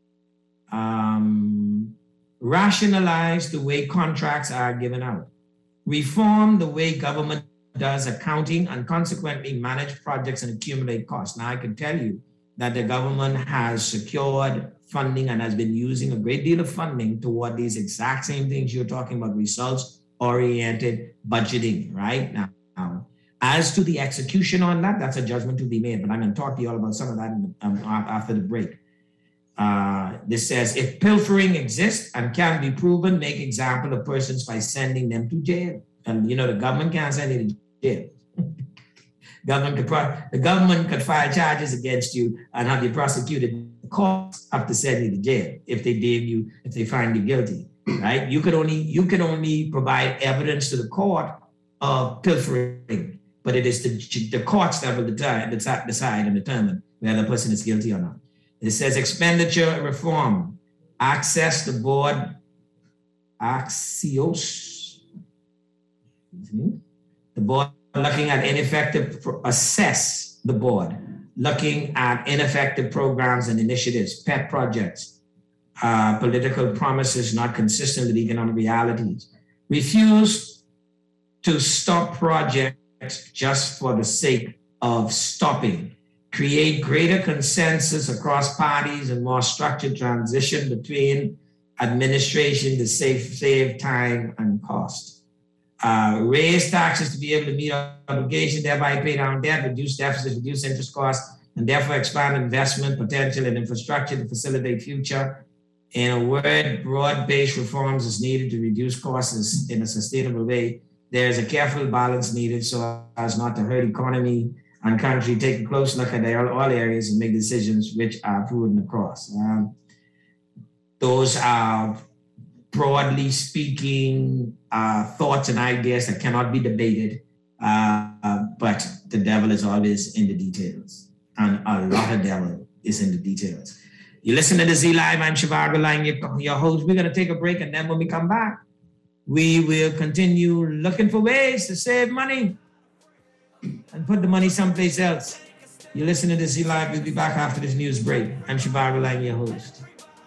um, rationalize the way contracts are given out, reform the way government does accounting and consequently manage projects and accumulate costs. Now I can tell you that the government has secured funding and has been using a great deal of funding toward these exact same things you're talking about, results-oriented budgeting, right? Now, now, as to the execution on that, that's a judgment to be made, but I'm going to talk to you all about some of that um, after the break. Uh, this says, if pilfering exists and can be proven, make example of persons by sending them to jail. And, you know, the government can't send you to jail. Government could pro- the government could file charges against you and have you prosecuted. The courts have to send you to jail if they deem you, if they find you guilty, right? You could only you can only provide evidence to the court of pilfering, but it is the, the courts that will decide, decide and determine whether the person is guilty or not. It says expenditure reform, access the board, Axios, the board looking at ineffective, assess the board, looking at ineffective programs and initiatives, pet projects, uh, political promises not consistent with economic realities, refuse to stop projects just for the sake of stopping, create greater consensus across parties and more structured transition between administration to save, save time and cost. Uh, raise taxes to be able to meet obligations, thereby pay down debt, reduce deficits, reduce interest costs, and therefore expand investment potential in infrastructure to facilitate future. In a word, broad-based reforms is needed to reduce costs in a sustainable way. There is a careful balance needed so as not to hurt economy and country. Take a close look at all areas and make decisions which are proven across. Um, those are, broadly speaking, uh, thoughts and ideas that cannot be debated, uh, uh, but the devil is always in the details, and a lot of devil is in the details. You listen to the Z Live, I'm Shivago Lang, your, your host. We're going to take a break, and then when we come back, we will continue looking for ways to save money and put the money someplace else. You listen to the Z Live, we'll be back after this news break. I'm Shivago Lang, your host.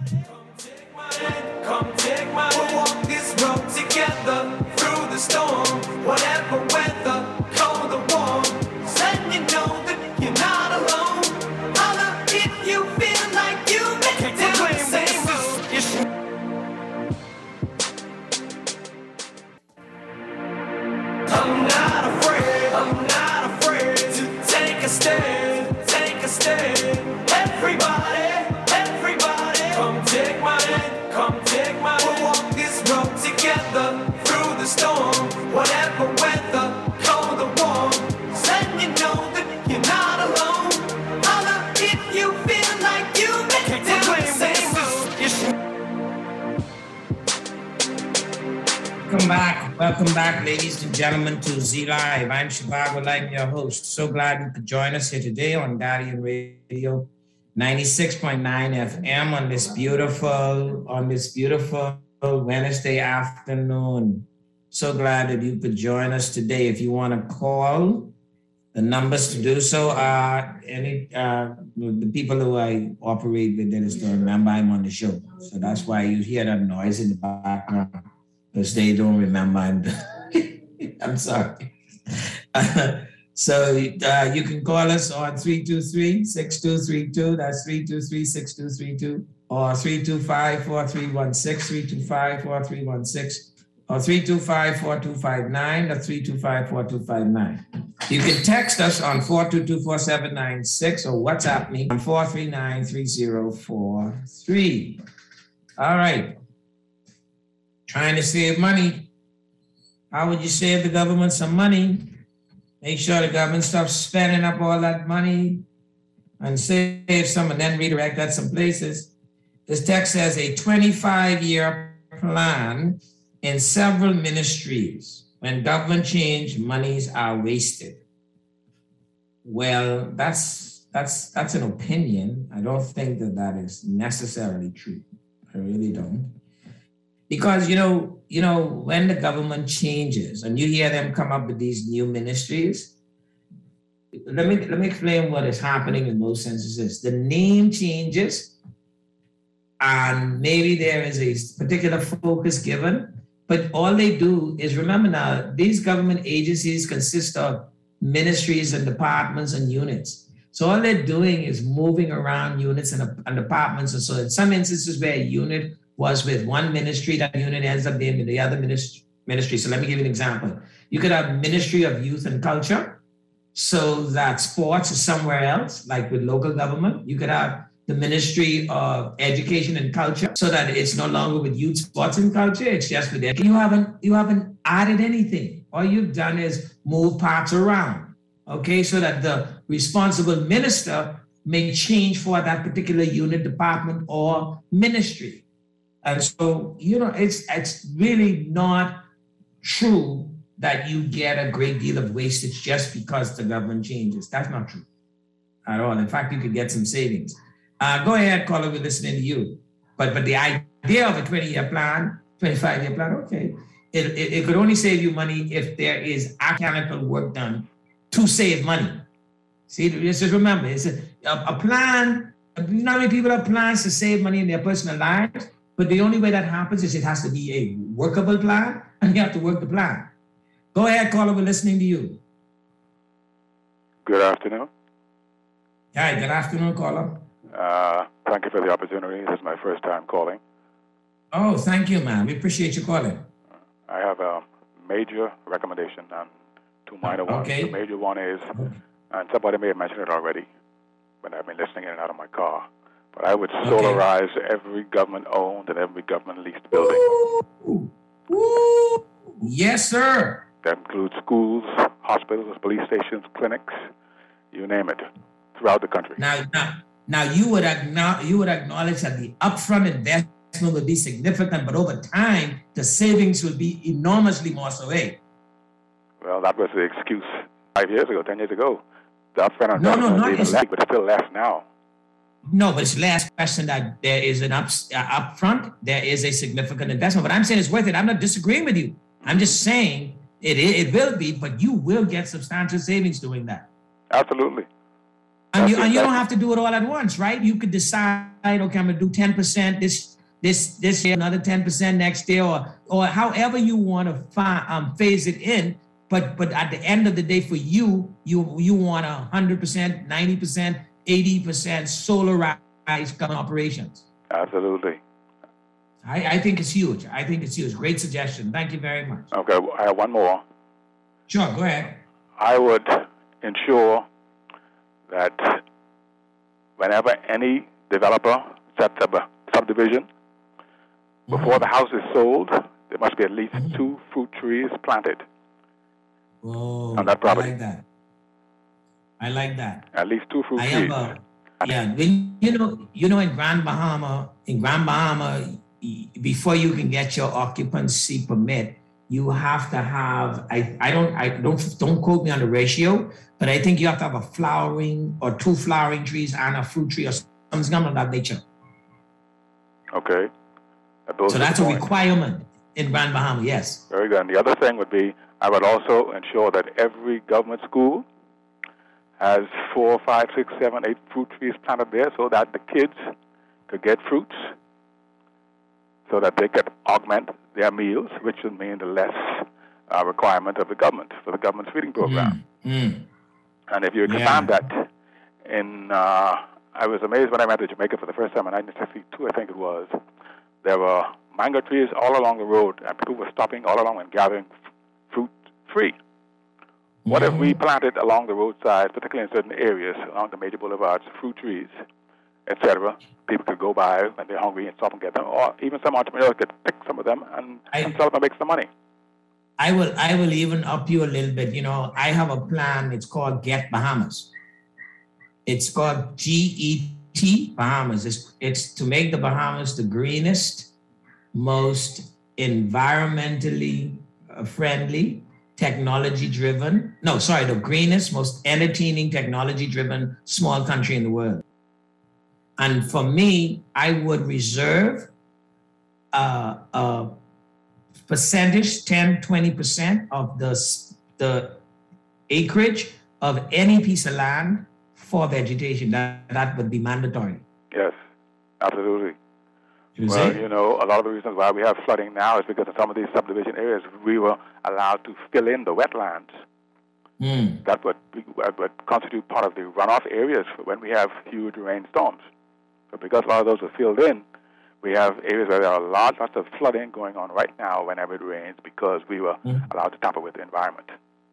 Come take my hand, we'll walk this road together through the storm, whatever weather, cold or warm. Letting you know that you're not alone. Holla if you feel like you make it down the same road. I'm not afraid, I'm not afraid to take a stand, take a stand. Everybody, everybody, come take my hand. Come take my hand, we'll walk this road together through the storm, whatever weather, cold or warm. Letting you know that you're not alone. Holla if you feel like you make it down the same road. Welcome back, welcome back, ladies and gentlemen, to Z Live. I'm Shivago Lang, your host. So glad you could join us here today on Guardian Radio. ninety-six point nine F M on this beautiful, on this beautiful Wednesday afternoon. So glad that you could join us today. If you want to call, the numbers to do so are any uh, the people who I operate with, they just don't remember I'm on the show. So that's why you hear that noise in the background, because they don't remember I'm I'm sorry. So uh, you can call us on three two three, six two three two, that's three two three, six two three two, or three two five, four three one six, three two five, four three one six, or three two five, four two five nine, that's three two five, four two five nine. You can text us on four two two, four seven nine six or WhatsApp me on four three nine, three zero four three. All right. Trying to save money. How would you save the government some money? Make sure the government stops spending up all that money and save some and then redirect that some places. This text says a twenty-five year plan in several ministries. When government change, monies are wasted. Well, that's that's that's an opinion. I don't think that that is necessarily true. I really don't. Because, you know, you know, when the government changes and you hear them come up with these new ministries, let me let me explain what is happening in most instances. The name changes, and maybe there is a particular focus given, but all they do is, remember now, these government agencies consist of ministries and departments and units. So all they're doing is moving around units and, and departments. And so in some instances where a unit was with one ministry, that unit ends up being with the other ministry. ministry. So let me give you an example. You could have Ministry of Youth and Culture, so that sports is somewhere else, like with local government. You could have the Ministry of Education and Culture, so that it's no longer with youth, sports, and culture. It's just with it. You haven't you haven't added anything. All you've done is move parts around, okay, so that the responsible minister may change for that particular unit, department, or ministry. And so, you know, it's it's really not true that you get a great deal of wastage just because the government changes. That's not true at all. In fact, you could get some savings. Uh, go ahead, caller, we're listening to you. But but the idea of a twenty-year plan, twenty-five-year plan, okay, it, it, it could only save you money if there is mechanical work done to save money. See, just remember, it's a, a, a plan. You know how many people have plans to save money in their personal lives? But the only way that happens is it has to be a workable plan, and you have to work the plan. Go ahead, caller, we're listening to you. Good afternoon. Hi, good afternoon, caller. Uh, thank you for the opportunity. This is my first time calling. Oh, thank you, man. We appreciate you calling. I have a major recommendation and two minor ones. Okay. The major one is, and somebody may have mentioned it already, but I've been listening in and out of my car, but I would solarize okay. every government-owned and every government-leased building. Woo! Woo! Yes, sir. That includes schools, hospitals, police stations, clinics, you name it, throughout the country. Now, now, now you would acknowledge, you would acknowledge that the upfront investment will be significant, but over time, the savings will be enormously more so, eh? Well, that was the excuse five years ago, ten years ago. The upfront no, investment no, not is less, but it's still less now. No, but it's last question that there is an up, uh, upfront, there is a significant investment. But I'm saying it's worth it. I'm not disagreeing with you. I'm just saying it it will be, but you will get substantial savings doing that. Absolutely. And you, and you don't have to do it all at once, right? You could decide, okay, I'm going to do ten percent this this this year, another ten percent next year, or or however you want to fi- um, phase it in. But but at the end of the day, for you, you you want a one hundred percent, ninety percent, eighty percent solarized government operations. Absolutely. I, I think it's huge. I think it's huge. Great suggestion. Thank you very much. Okay, I have one more. Sure, go ahead. I would ensure that whenever any developer sets up a subdivision, mm-hmm. before the house is sold, there must be at least mm-hmm. two fruit trees planted oh, on that property. I like that. I like that. At least two fruit I trees. Have a, yeah, when, you know, you know, in Grand Bahama, in Grand Bahama, before you can get your occupancy permit, you have to have, I, I don't, I don't, don't quote me on the ratio, but I think you have to have a flowering or two flowering trees and a fruit tree or something of that nature. Okay. So that's a requirement in Grand Bahama, yes. Very good. And the other thing would be, I would also ensure that every government school has four, five, six, seven, eight fruit trees planted there so that the kids could get fruits, so that they could augment their meals, which would mean the less uh, requirement of the government for the government's feeding program. Mm, mm. And if you expand yeah. that, in uh, I was amazed when I went to Jamaica for the first time in nineteen sixty-two, I think it was. There were mango trees all along the road, and people were stopping all along and gathering f- fruit free. Mm-hmm. What if we planted along the roadside, particularly in certain areas, along the major boulevards, fruit trees, et cetera? People could go by when they're hungry and stop and get them, or even some entrepreneurs could pick some of them and, I, and sell them and make some money. I will I will even up you a little bit. You know, I have a plan. It's called Get Bahamas. It's called G E T Bahamas. It's, it's to make the Bahamas the greenest, most environmentally friendly, technology-driven, no, sorry, the greenest, most entertaining, technology-driven small country in the world. And for me, I would reserve uh, a percentage, ten, twenty percent of the, the acreage of any piece of land for vegetation. That, that would be mandatory. Yes, absolutely. You well, see? you know, a lot of the reasons why we have flooding now is because in some of these subdivision areas, we were allowed to fill in the wetlands. Mm. That would, would constitute part of the runoff areas for when we have huge rainstorms. So because a lot of those are filled in, we have areas where there are large lots of flooding going on right now whenever it rains because we were mm. allowed to tamper with the environment.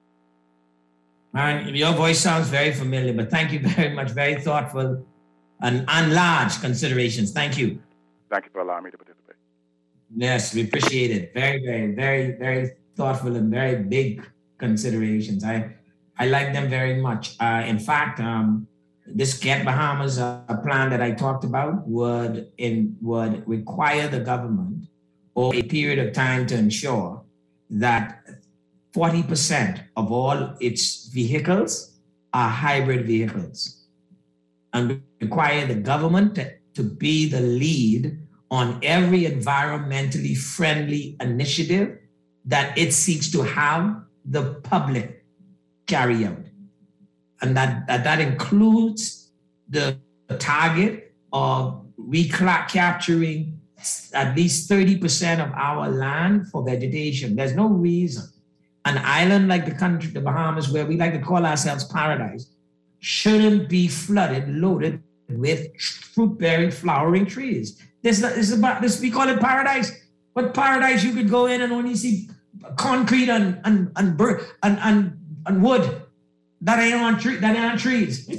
Man, your voice sounds very familiar, but thank you very much. Very thoughtful and, and large considerations. Thank you. Thank you for allowing me to participate. Yes, we appreciate it. Very, very, very, very thoughtful and very big considerations. I, I like them very much. Uh, in fact, um, this Get Bahamas uh, plan that I talked about would in would require the government over a period of time to ensure that forty percent of all its vehicles are hybrid vehicles, and require the government to, to be the lead on every environmentally friendly initiative that it seeks to have the public carry out. And that, that, that includes the target of recapturing at least thirty percent of our land for vegetation. There's no reason an island like the country, the Bahamas, where we like to call ourselves paradise, shouldn't be flooded, loaded with fruit-bearing, flowering trees. This is about this. We call it paradise, but paradise you could go in and only see concrete and and and bird and and, and wood that ain't on tree that ain't on trees.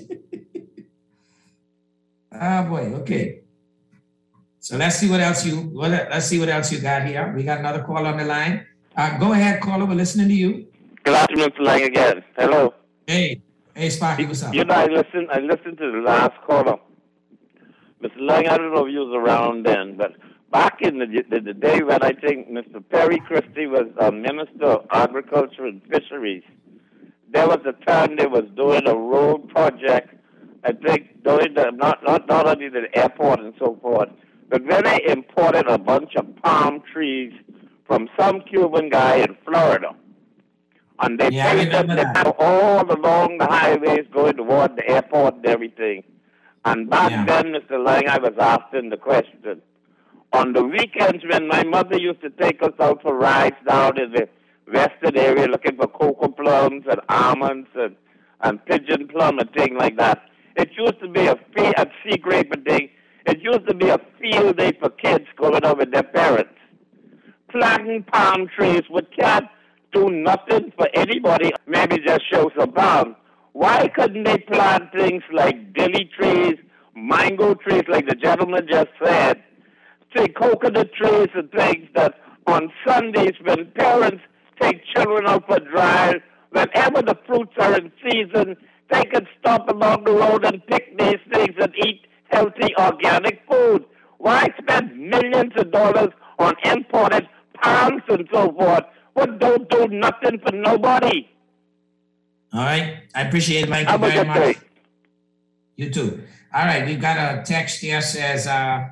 Ah oh boy, okay. So let's see what else you well, let's see what else you got here. We got another call on the line. Uh, go ahead, caller. We're listening to you. Good afternoon, Mister Lang again. Hello. Hey, hey, Sparky, what's up? You know, I listened. I listened to the last caller. Mister Lang, I don't know if you was around then, but back in the the, the day when I think Mister Perry Christie was uh, Minister of Agriculture and Fisheries, there was a time they was doing a road project. I think doing the not not not only the airport and so forth, but when they imported a bunch of palm trees from some Cuban guy in Florida. And they yeah, painted them all along the highways going toward the airport and everything. And back yeah. then, Mister Lang, I was asking the question. On the weekends when my mother used to take us out for rides down in the western area looking for cocoa plums and almonds and, and pigeon plum and things like that, it used to be a fee and sea grape and thing. It used to be a field day for kids going out with their parents. Planting palm trees which can't do nothing for anybody, maybe just show some palm. Why couldn't they plant things like dilly trees, mango trees, like the gentleman just said, say coconut trees and things that on Sundays when parents take children out for drive, whenever the fruits are in season, they can stop along the road and pick these things and eat healthy organic food. Why spend millions of dollars on imported palms and so forth, but don't do nothing for nobody? All right. I appreciate it. Thank you very much. Day. You too. All right. We've got a text here says, uh,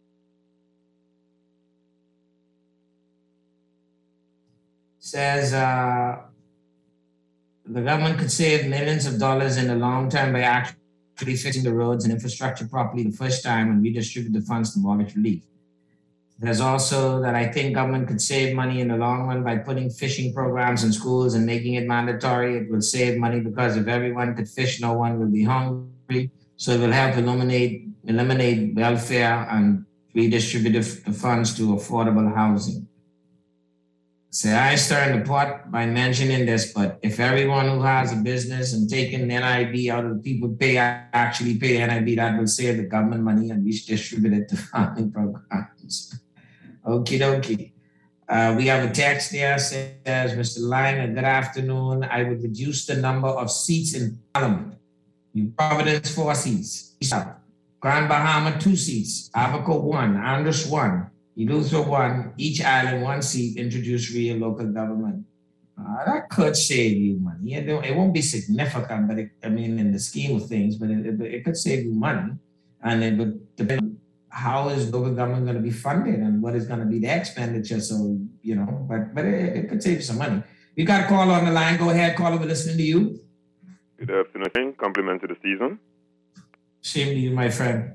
says uh, the government could save millions of dollars in the long term by actually fixing the roads and infrastructure properly the first time and redistribute the funds to mortgage relief. There's also that I think government could save money in the long run by putting fishing programs in schools and making it mandatory. It will save money because if everyone could fish, no one will be hungry. So it will help eliminate eliminate welfare and redistribute the funds to affordable housing. So I stirring the pot by mentioning this, but if everyone who has a business and taking N I B out of the people pay actually pay N I B, that will save the government money and we distribute it to farming programs. Okie dokie. Uh, we have a text there says, Mister Lang, good afternoon. I would reduce the number of seats in Parliament. New Providence, four seats. Grand Bahama, two seats. Abaco, one. Andros, one. Eleuthera, one. Each island, one seat. Introduce real local government. Uh, that could save you money. It, it won't be significant, but it, I mean, in the scheme of things, but it, it, it could save you money. And it would depend on how is local government going to be funded and what is going to be the expenditure. So, you know, but but it, it could save you some money. You got a call on the line. Go ahead, caller. We're listening to you. Good afternoon. Compliment to the season. Same to you, my friend.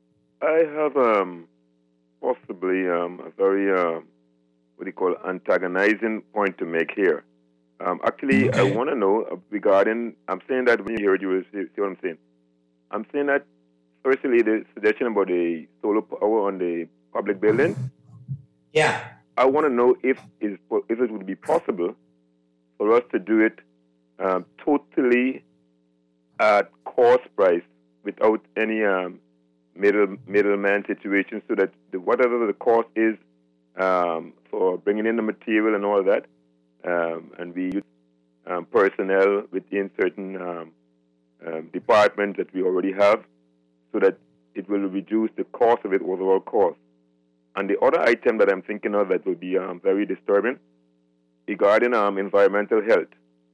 I have um, possibly um, a very, um, what do you call, antagonizing point to make here. Um, actually, okay. I want to know regarding, I'm saying that when you hear it, you will see, see what I'm saying. I'm saying that, firstly, the suggestion about the solar power on the public building. Yeah. I want to know if, if it would be possible for us to do it um, totally at cost price without any um, middle middleman situation, so that the, whatever the cost is um, for bringing in the material and all of that, um, and we use um, personnel within certain um, um, departments that we already have, so that it will reduce the cost of it, overall cost. And the other item that I'm thinking of that will be um, very disturbing regarding um, environmental health.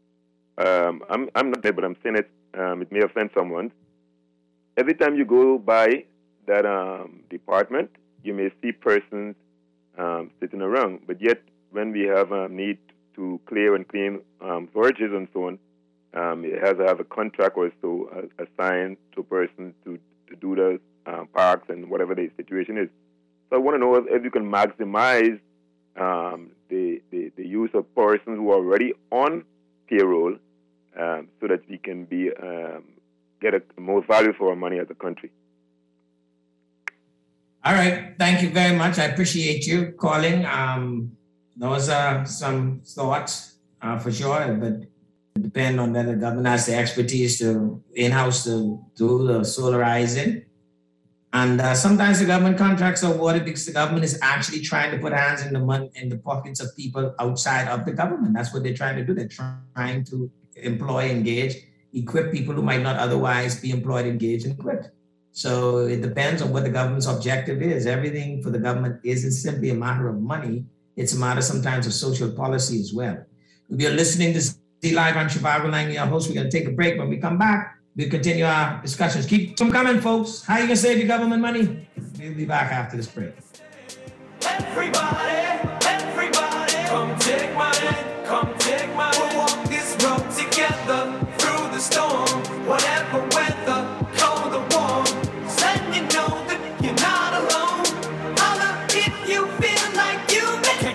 Um, I'm, I'm not there, but I'm saying it, um, it may offend someone. Every time you go by that um, department, you may see persons um, sitting around. But yet, when we have a need to clear and clean um, verges and so on, um, it has to have a contract or so uh, assigned to a person to, to do the uh, parks and whatever the situation is. So I want to know if, if you can maximize um, the, the, the use of persons who are already on payroll um, so that we can be um, get a more value for our money as a country. All right. Thank you very much. I appreciate you calling. Um, those are some thoughts uh, for sure, but it depends on whether the government has the expertise to in-house to do the solarizing. And uh, sometimes the government contracts are awarded because the government is actually trying to put hands in the money in the pockets of people outside of the government. That's what they're trying to do. They're trying to employ, engage, equip people who might not otherwise be employed, engaged, and equipped. So it depends on what the government's objective is. Everything for the government isn't simply a matter of money. It's a matter sometimes of social policy as well. We are listening to Z Live. I'm Shivago Lang, your host. We're going to take a break. When we come back, we'll continue our discussions. Keep them coming, folks. How are you going to save your government money? We'll be back after this break. Everybody, everybody, come take my hand, come take my hand. We'll walk this road together through the storm, whatever weather, cold or warm. Letting you know that you're not alone. Holla if you feel like you make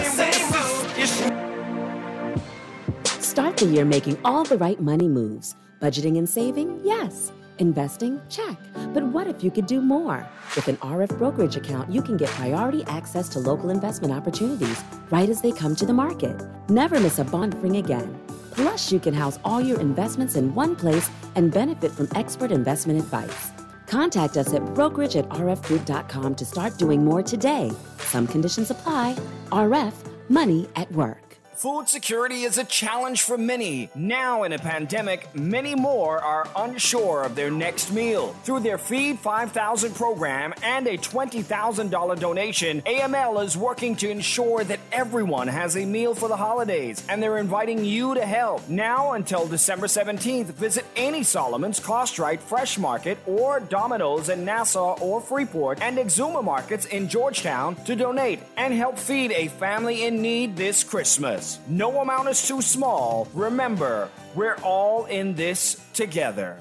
it down the same. Start the year making all the right money moves. Budgeting and saving? Yes. Investing? Check. But what if you could do more? With an R F brokerage account, you can get priority access to local investment opportunities right as they come to the market. Never miss a bond ring again. Plus, you can house all your investments in one place and benefit from expert investment advice. Contact us at brokerage at r f group dot com to start doing more today. Some conditions apply. R F, money at work. Food security is a challenge for many. Now in a pandemic, many more are unsure of their next meal. Through their Feed five thousand program and a twenty thousand dollars donation, A M L is working to ensure that everyone has a meal for the holidays, and they're inviting you to help. Now until December seventeenth, visit any Solomon's, Costrite, Fresh Market, or Domino's in Nassau or Freeport, and Exuma Markets in Georgetown to donate and help feed a family in need this Christmas. No amount is too small. Remember, we're all in this together.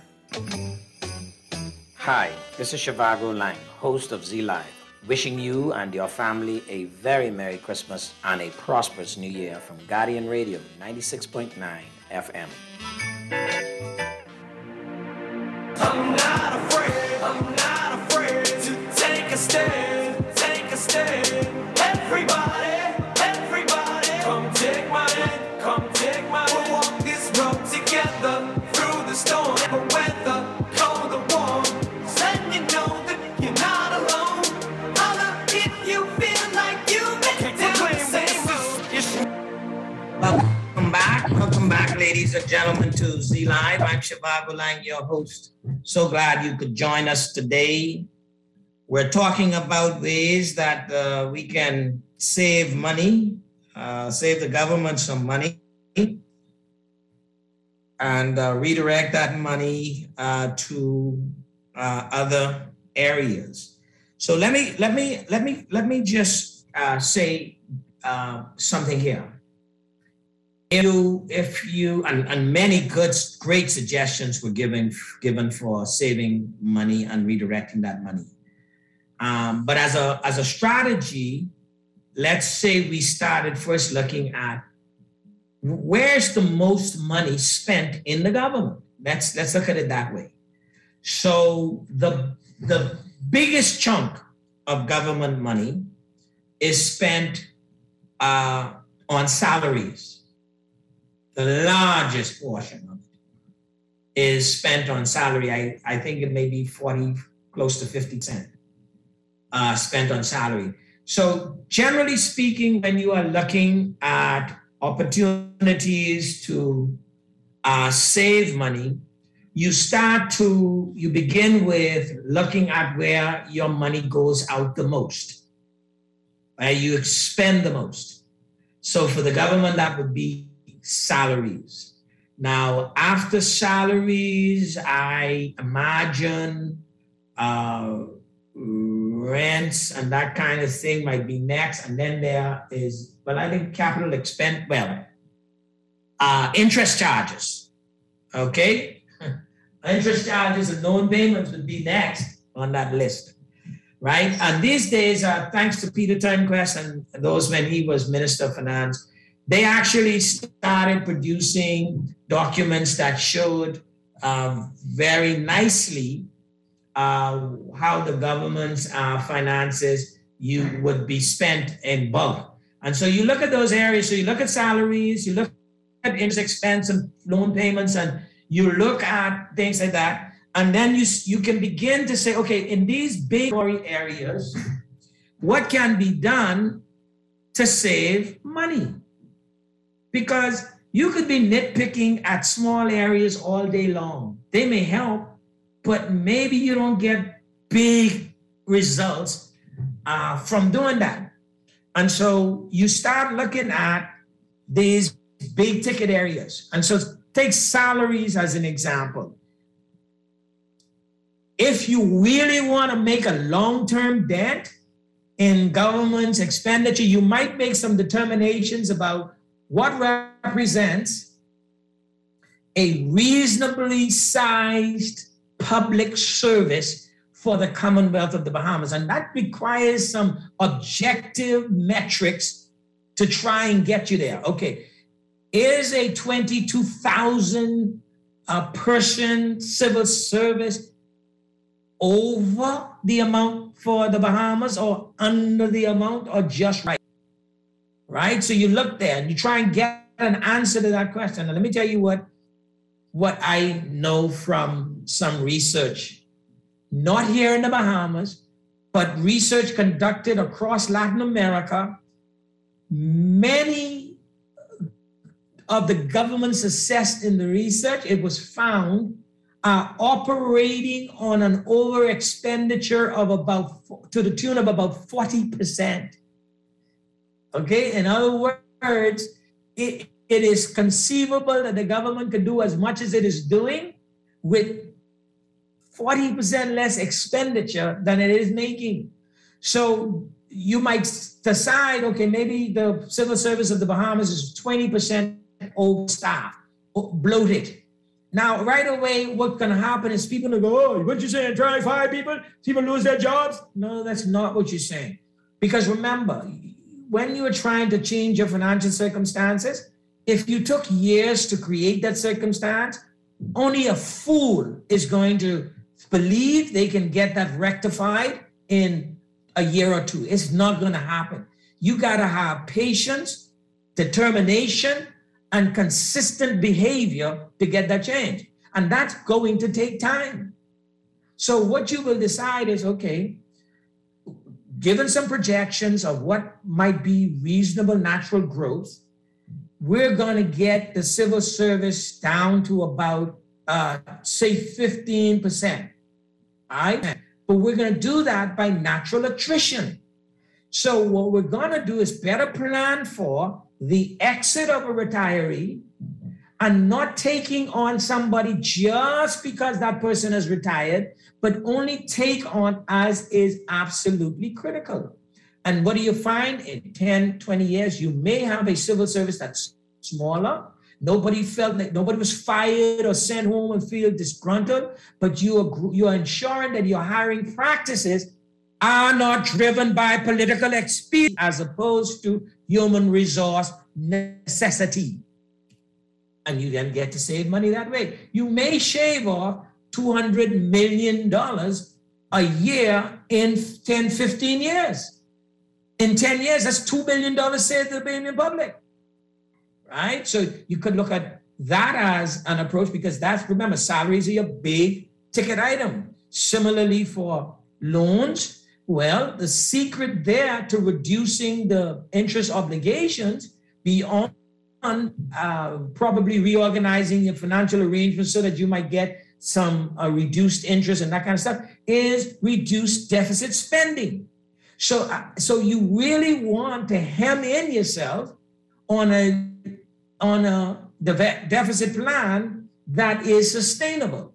Hi, this is Shivago Lang, host of Z Live, wishing you and your family a very Merry Christmas and a prosperous New Year from Guardian Radio ninety-six point nine F M. I'm not afraid, I'm not afraid to take a stand, take a stand. Everybody, everybody, come take my hand, come take my hand. We'll walk this road together through the storm, weather, cold or warm. Letting you know that you're not alone. Holla if you feel like you make it down the same Z Live. I'm Shivago Lang, your host. So glad you could join us today. We're talking about ways that uh, we can save money, uh, save the government some money, and uh, redirect that money uh, to uh, other areas. So let me let me let me let me just uh, say uh, something here. If you, if you and, and many good, great suggestions were given given for saving money and redirecting that money. Um, but as a as a strategy, let's say we started first looking at where's the most money spent in the government. Let's let's look at it that way. So the the biggest chunk of government money is spent uh, on salaries. The largest portion of it is spent on salary. I, I think it may be forty, close to fifty percent uh, spent on salary. So generally speaking, when you are looking at opportunities to uh, save money, you start to, you begin with looking at where your money goes out the most, where you expend the most. So for the government, that would be salaries. Now, after salaries, I imagine uh, rents and that kind of thing might be next. And then there is, well, I think capital expense, well, uh, interest charges, okay? Interest charges and loan payments would be next on that list, right? And these days, uh, thanks to Peter Turnquest and those when he was Minister of Finance, they actually started producing documents that showed uh, very nicely uh, how the government's uh, finances you would be spent in bulk. And so you look at those areas, so you look at salaries, you look at interest expense and loan payments, and you look at things like that, and then you, you can begin to say, okay, in these big areas, what can be done to save money? Because you could be nitpicking at small areas all day long. They may help, but maybe you don't get big results uh, from doing that. And so you start looking at these big ticket areas. And so take salaries as an example. If you really want to make a long-term dent in government's expenditure, you might make some determinations about what represents a reasonably sized public service for the Commonwealth of the Bahamas. And that requires some objective metrics to try and get you there. Okay, is a twenty-two thousand uh, person civil service over the amount for the Bahamas or under the amount or just right? Right? So you look there and you try and get an answer to that question. And let me tell you what, what I know from some research, not here in the Bahamas, but research conducted across Latin America. Many of the governments assessed in the research, it was found, are operating on an over expenditure of about, to the tune of about forty percent. Okay, in other words, it, it is conceivable that the government could do as much as it is doing with forty percent less expenditure than it is making. So you might decide, okay, maybe the civil service of the Bahamas is twenty percent overstaffed, bloated. Now, right away, what's going to happen is people will go, oh, what you saying, try to fire people? People lose their jobs? No, that's not what you're saying. Because remember, when you are trying to change your financial circumstances, if you took years to create that circumstance, only a fool is going to believe they can get that rectified in a year or two. It's not going to happen. You got to have patience, determination, and consistent behavior to get that change. And that's going to take time. So what you will decide is, okay, given some projections of what might be reasonable natural growth, we're going to get the civil service down to about, uh, say, fifteen percent. All right? But we're going to do that by natural attrition. So what we're going to do is better plan for the exit of a retiree and not taking on somebody just because that person is retired, but only take on as is absolutely critical. And what do you find in ten, twenty years? You may have a civil service that's smaller. Nobody felt like nobody was fired or sent home and feel disgruntled, but you are, you are ensuring that your hiring practices are not driven by political expedience as opposed to human resource necessity. And you then get to save money that way. You may shave off two hundred million dollars a year in ten, fifteen years. In ten years, that's two billion dollars saved to the Bahamian public, right? So you could look at that as an approach because that's, remember, salaries are your big ticket item. Similarly for loans, well, the secret there to reducing the interest obligations beyond uh, probably reorganizing your financial arrangements so that you might get some uh, reduced interest and that kind of stuff is reduced deficit spending. So, uh, so you really want to hem in yourself on a on a de- deficit plan that is sustainable.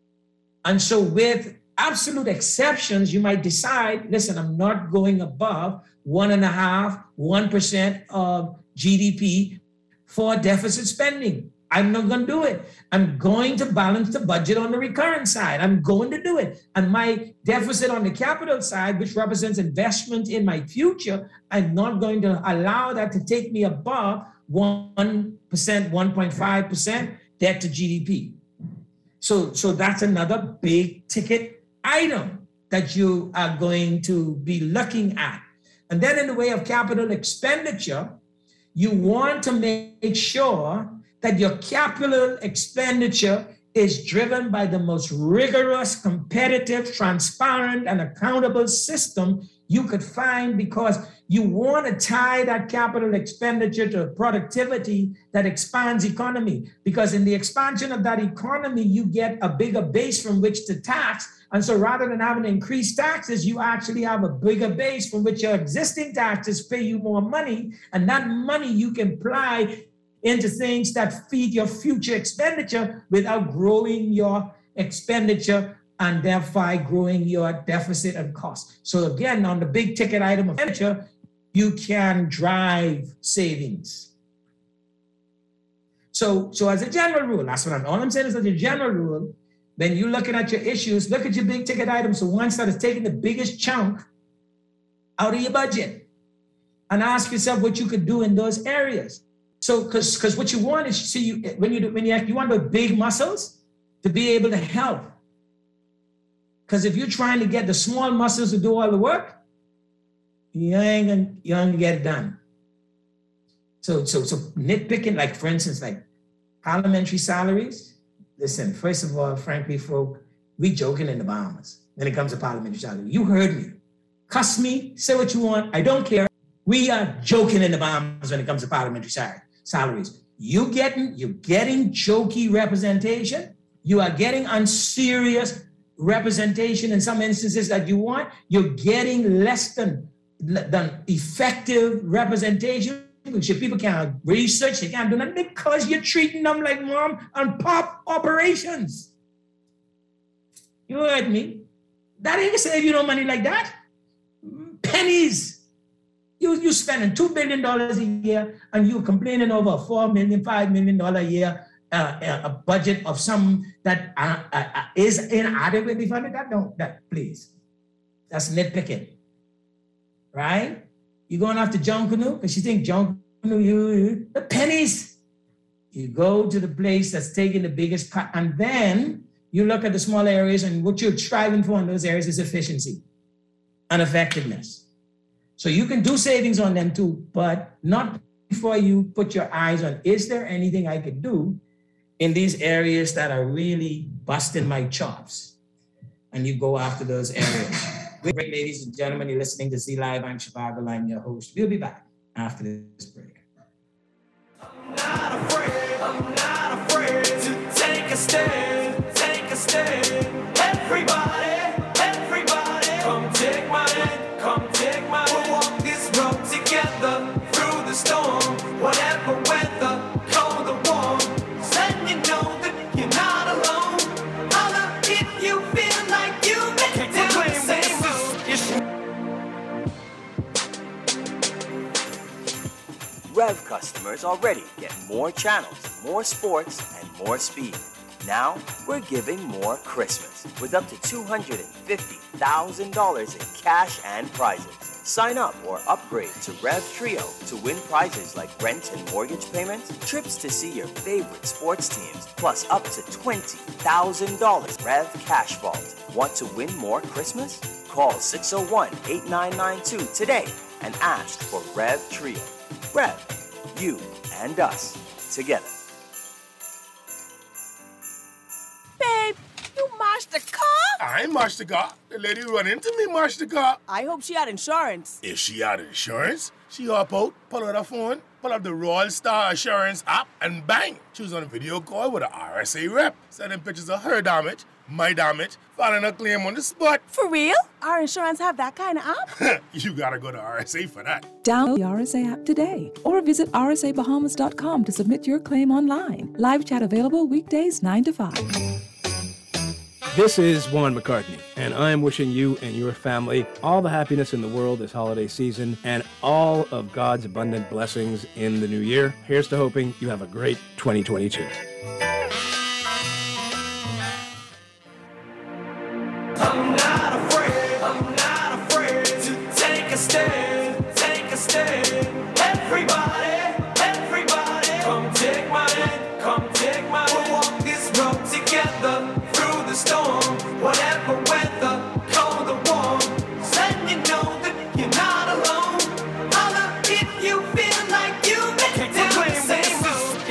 And so with absolute exceptions, you might decide, listen, I'm not going above one and a half, one percent of G D P for deficit spending. I'm not going to do it. I'm going to balance the budget on the recurrent side. I'm going to do it. And my deficit on the capital side, which represents investment in my future, I'm not going to allow that to take me above one percent, one point five percent debt to G D P. So, so that's another big ticket item that you are going to be looking at. And then in the way of capital expenditure, you want to make sure that your capital expenditure is driven by the most rigorous, competitive, transparent, and accountable system you could find, because you want to tie that capital expenditure to productivity that expands economy. Because in the expansion of that economy, you get a bigger base from which to tax. And so rather than having to increase taxes, you actually have a bigger base from which your existing taxes pay you more money. And that money you can apply into things that feed your future expenditure without growing your expenditure and thereby growing your deficit and cost. So again, on the big ticket item of expenditure, you can drive savings. So, so as a general rule, that's what I'm, all I'm saying is as a general rule, when you're looking at your issues, look at your big ticket items, the ones that is taking the biggest chunk out of your budget, and ask yourself what you could do in those areas. So, because because what you want is, see, you when you do, when you you want the big muscles to be able to help. Because if you're trying to get the small muscles to do all the work, you ain't gonna you ain't gonna get it done. So so so nitpicking, like for instance, like parliamentary salaries. Listen, first of all, frankly, folk, we joking in the Bahamas when it comes to parliamentary salary. You heard me. Cuss me, say what you want. I don't care. We are joking in the Bahamas when it comes to parliamentary salary. Salaries. You getting, you're getting jokey representation. You are getting unserious representation in some instances that you want. You're getting less than, than effective representation, which people can't research, they can't do nothing because you're treating them like mom and pop operations. You heard me? That ain't save you no money like that. Pennies. You, you spending two billion dollars a year and you complaining over a four million dollars, five million dollars a year uh, a budget of some that uh, uh, is inadequately funded. That don't, that please. That's nitpicking, right? You're going after John Canoe because you think John Canoe, you, you, the pennies. You go to the place that's taking the biggest cut, and then you look at the small areas, and what you're striving for in those areas is efficiency and effectiveness. So you can do savings on them too, but not before you put your eyes on, is there anything I could do in these areas that are really busting my chops? And you go after those areas. Great, ladies and gentlemen, you're listening to Z Live. I'm Shivago. I'm your host. We'll be back after this break. not afraid, I'm not afraid to take a stand, take a stand. Everybody, everybody, come take my hand, come take my hand. We'll walk this road together through the storm, whatever weather, cold or warm. Let me know that you're not alone. Holla if you feel like you've been down the same road. Rev customers already get more channels, more sports, and more speed. Now, we're giving more Christmas with up to two hundred fifty thousand dollars in cash and prizes. Sign up or upgrade to Rev Trio to win prizes like rent and mortgage payments, trips to see your favorite sports teams, plus up to twenty thousand dollars Rev Cash Vault. Want to win more Christmas? Call six oh one, eight nine nine two today and ask for Rev Trio. Rev, you and us together. Babe, you mashed the car? I ain't mashed the car. The lady who run into me mashed the car. I hope she had insurance. If she had insurance, she hop out, pull out her phone, pull up the Royal Star Assurance app, and bang, she was on a video call with an R S A rep, sending pictures of her damage, my damage, filing a claim on the spot. For real? Our insurance have that kind of app? You gotta go to R S A for that. Download the R S A app today or visit r s a bahamas dot com to submit your claim online. Live chat available weekdays nine to five. This is Juan McCartney, and I'm wishing you and your family all the happiness in the world this holiday season and all of God's abundant blessings in the new year. Here's to hoping you have a great twenty twenty-two. I'm not afraid, I'm not afraid to take a stand, take a stand. Everybody, everybody, come take my hand, come take my hand. We'll walk this road together through the storm, whatever weather, cold or warm. Let me know that you're not alone. Holla if you feel like you've been down the same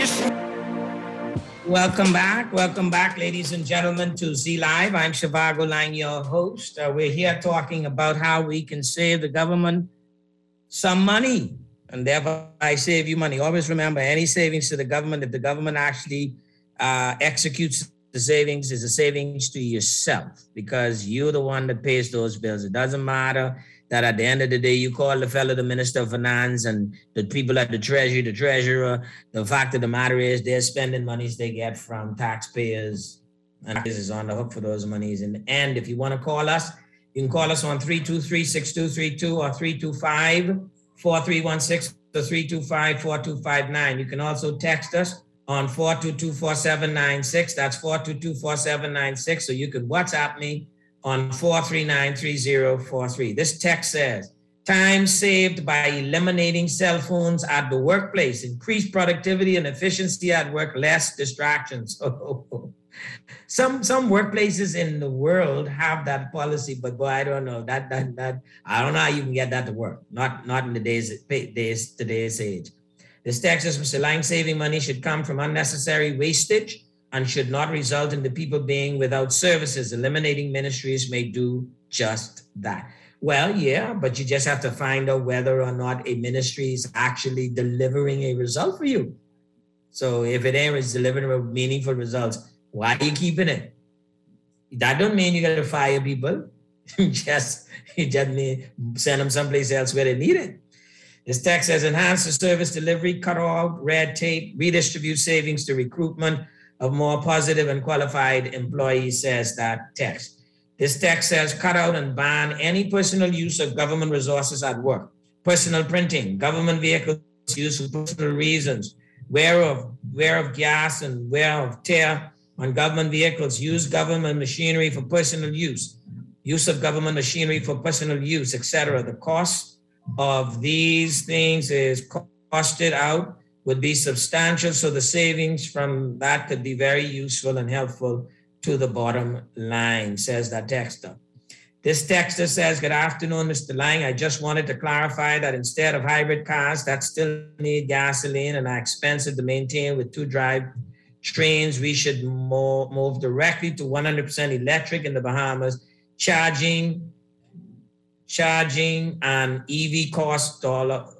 road. Welcome back. Welcome back, ladies and gentlemen, to Z Live. I'm Shivago Lang, your host. Uh, we're here talking about how we can save the government some money. And therefore, I save you money. Always remember, any savings to the government, if the government actually uh, executes the savings, is a savings to yourself because you're the one that pays those bills. It doesn't matter that at the end of the day, you call the fellow the Minister of Finance and the people at the Treasury, the Treasurer. The fact of the matter is they're spending monies they get from taxpayers and this is on the hook for those monies. In the end, if you want to call us, you can call us on three two three, six two three two or three two five, four three one six or three two five, four two five nine. You can also text us on four two two, four seven nine six. That's four two two, four seven nine six. So you can WhatsApp me on four three nine, three zero four three. This text says, time saved by eliminating cell phones at the workplace, increased productivity and efficiency at work, less distractions. some some workplaces in the world have that policy, but boy, I don't know. That that that I don't know how you can get that to work. Not not in the days days today's age. This text is Mister Lang, saving money should come from unnecessary wastage and should not result in the people being without services. Eliminating ministries may do just that. Well, yeah, but you just have to find out whether or not a ministry is actually delivering a result for you. So if it ain't delivering meaningful results, why are you keeping it? That don't mean you got to fire people. just, you just mean send them someplace else where they need it. This text says, enhance the service delivery, cut out red tape, redistribute savings to recruitment of more positive and qualified employees, says that text. This text says, cut out and ban any personal use of government resources at work. Personal printing, government vehicles used for personal reasons, wear of, wear of gas and wear of tear on government vehicles, use government machinery for personal use, use of government machinery for personal use, et cetera. The cost of these things is costed out would be substantial, so the savings from that could be very useful and helpful to the bottom line, says that texter. This texter says, good afternoon, Mister Lang. I just wanted to clarify that instead of hybrid cars that still need gasoline and are expensive to maintain with two drive trains, we should mo- move directly to one hundred percent electric in the Bahamas. Charging, charging and E V cost dollar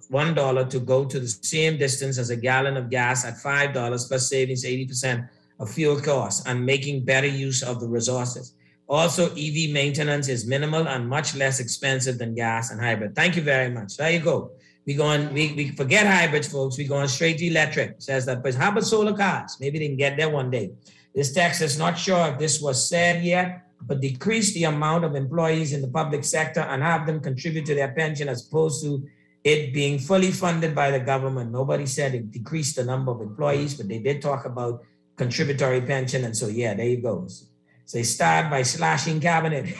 one dollar to go to the same distance as a gallon of gas at five dollars plus savings eighty percent of fuel costs and making better use of the resources. Also, E V maintenance is minimal and much less expensive than gas and hybrid. Thank you very much. There you go. We going, we, we forget hybrids, folks. We're going straight to electric. Says that, but how about solar cars? Maybe they can get there one day. This text is not sure if this was said yet, but decrease the amount of employees in the public sector and have them contribute to their pension as opposed to it being fully funded by the government. Nobody said it decreased the number of employees, but they did talk about contributory pension. And so, yeah, there you go. So they start by slashing cabinet.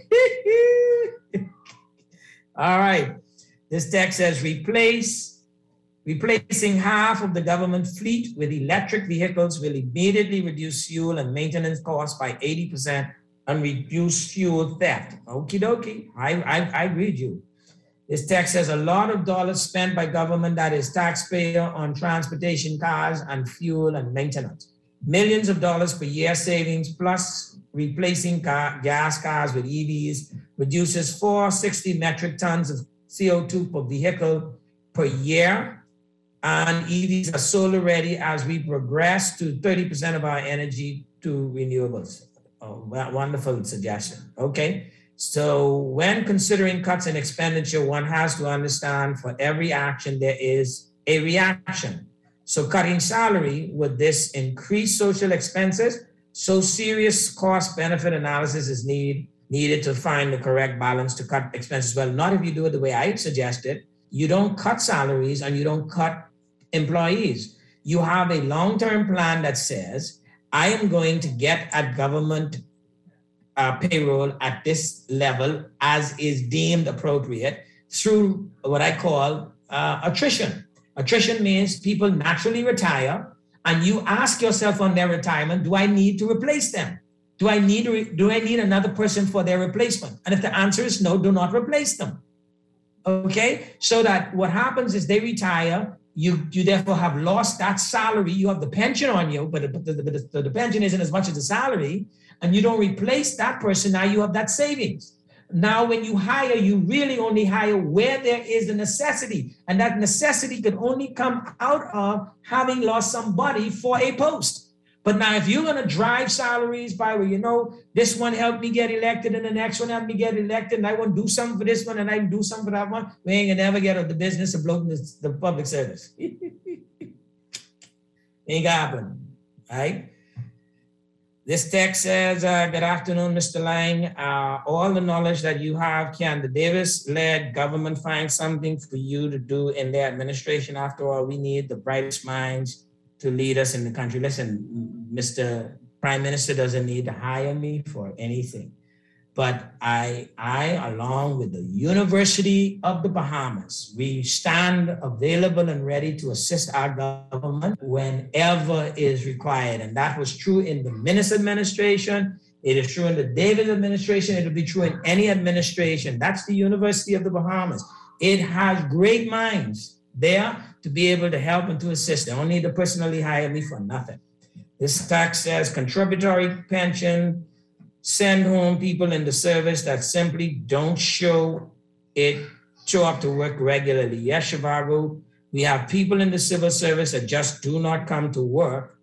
All right. This text says replace, replacing half of the government fleet with electric vehicles will immediately reduce fuel and maintenance costs by eighty percent and reduce fuel theft. Okie dokie. I, I, I agree with you. This text says a lot of dollars spent by government, that is taxpayer, on transportation cars and fuel and maintenance. Millions of dollars per year savings plus replacing car, gas cars with E Vs reduces four hundred sixty metric tons of C O two per vehicle per year. And E Vs are solar ready as we progress to thirty percent of our energy to renewables. Oh, wonderful suggestion. Okay. So when considering cuts in expenditure, one has to understand for every action, there is a reaction. So cutting salary, would this increase social expenses? So serious cost benefit analysis is need, needed to find the correct balance to cut expenses. Well, not if you do it the way I suggested. You don't cut salaries and you don't cut employees. You have a long-term plan that says, I am going to get at government uh, payroll at this level as is deemed appropriate through what I call uh, attrition. Attrition means people naturally retire, and you ask yourself on their retirement, do I need to replace them? Do I need to, do I need another person for their replacement? And if the answer is no, do not replace them. Okay, so that what happens is they retire. You you therefore have lost that salary. You have the pension on you, but the, the, the, the pension isn't as much as the salary, and you don't replace that person. Now you have that savings. Now, when you hire, you really only hire where there is a necessity, and that necessity could only come out of having lost somebody for a post. But now, if you're going to drive salaries by, well, you know, this one helped me get elected and the next one helped me get elected, and I want to do something for this one and I do something for that one, we ain't going to never get out of the business of bloating the, the public service. Ain't going to happen, right? This text says, uh, good afternoon, Mister Lang. Uh, all the knowledge that you have, can the Davis-led government find something for you to do in their administration? After all, we need the brightest minds to lead us in the country. Listen, Mister Prime Minister doesn't need to hire me for anything. But I, I, along with the University of the Bahamas, we stand available and ready to assist our government whenever is required. And that was true in the Minnis administration. It is true in the Davis administration. It'll be true in any administration. That's the University of the Bahamas. It has great minds there to be able to help and to assist. They don't need to personally hire me for nothing. This tax says contributory pension, send home people in the service that simply don't show it, show up to work regularly. Yes, Shivago, we have people in the civil service that just do not come to work.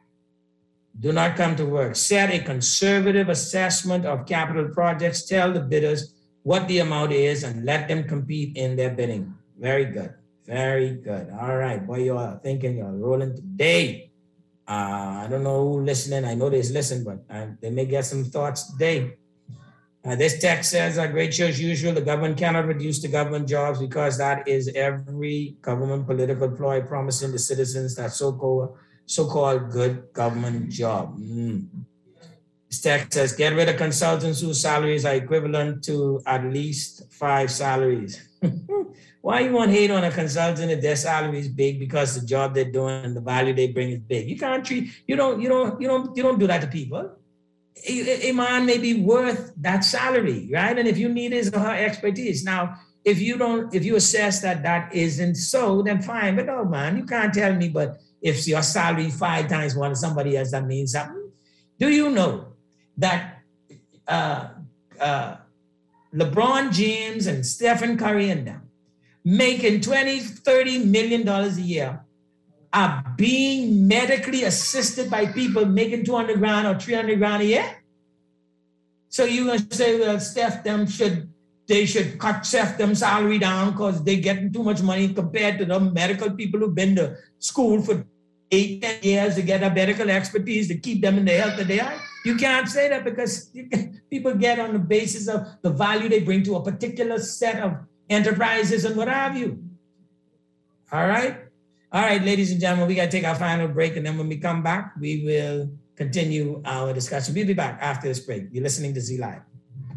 Do not come to work. Set a conservative assessment of capital projects. Tell the bidders what the amount is and let them compete in their bidding. Very good. Very good. All right. Boy, you are thinking you're rolling today. Uh, I don't know who listening. I know there's listen, but uh, they may get some thoughts today. Uh, this text says, uh, great show as usual. The government cannot reduce the government jobs because that is every government political employee promising the citizens that so-called so-called good government job. Mm. This text says, get rid of consultants whose salaries are equivalent to at least five salaries. Why you want to hate on a consultant if their salary is big because the job they're doing and the value they bring is big? You can't treat, you don't, you don't, you don't, you don't do that to people. A, a man may be worth that salary, right? And if you need his or her expertise. Now, if you don't, if you assess that that isn't so, then fine. But no, man, you can't tell me, but if your salary five times one of somebody else, that means something. Do you know that uh, uh, LeBron James and Stephen Curry and them making twenty, thirty million dollars a year are being medically assisted by people making two hundred grand or three hundred grand a year? So you're going to say, well, Steph, them should, they should cut Steph them salary down because they're getting too much money compared to the medical people who've been to school for eight, ten years to get a medical expertise to keep them in the health that they are. You can't say that because you can, people get on the basis of the value they bring to a particular set of enterprises and what have you. All right? All right, ladies and gentlemen, we got to take our final break. And then when we come back, we will continue our discussion. We'll be back after this break. You're listening to Z Live.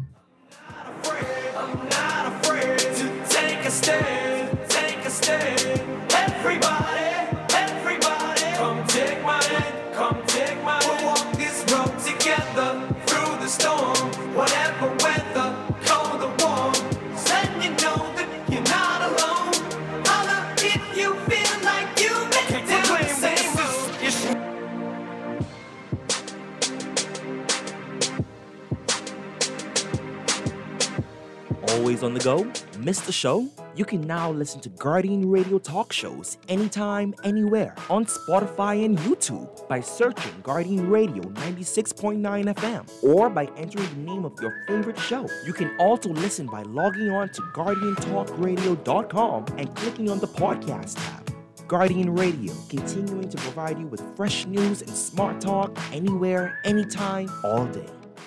I'm not afraid to take a stand, take a stand. Everybody, everybody, come take my hand, come take my hand. We'll walk this road together through the storm, whatever weather, cold or warm. Letting you know that you're not alone. Holla if you feel like you've been down the same road. Always on the go? Missed the show? You can now listen to Guardian Radio talk shows anytime, anywhere on Spotify and YouTube by searching Guardian Radio ninety-six point nine F M or by entering the name of your favorite show. You can also listen by logging on to guardian talk radio dot com and clicking on the podcast tab. Guardian Radio, continuing to provide you with fresh news and smart talk anywhere, anytime, all day.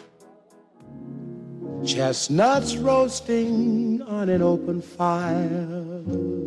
Chestnuts roasting on an open fire.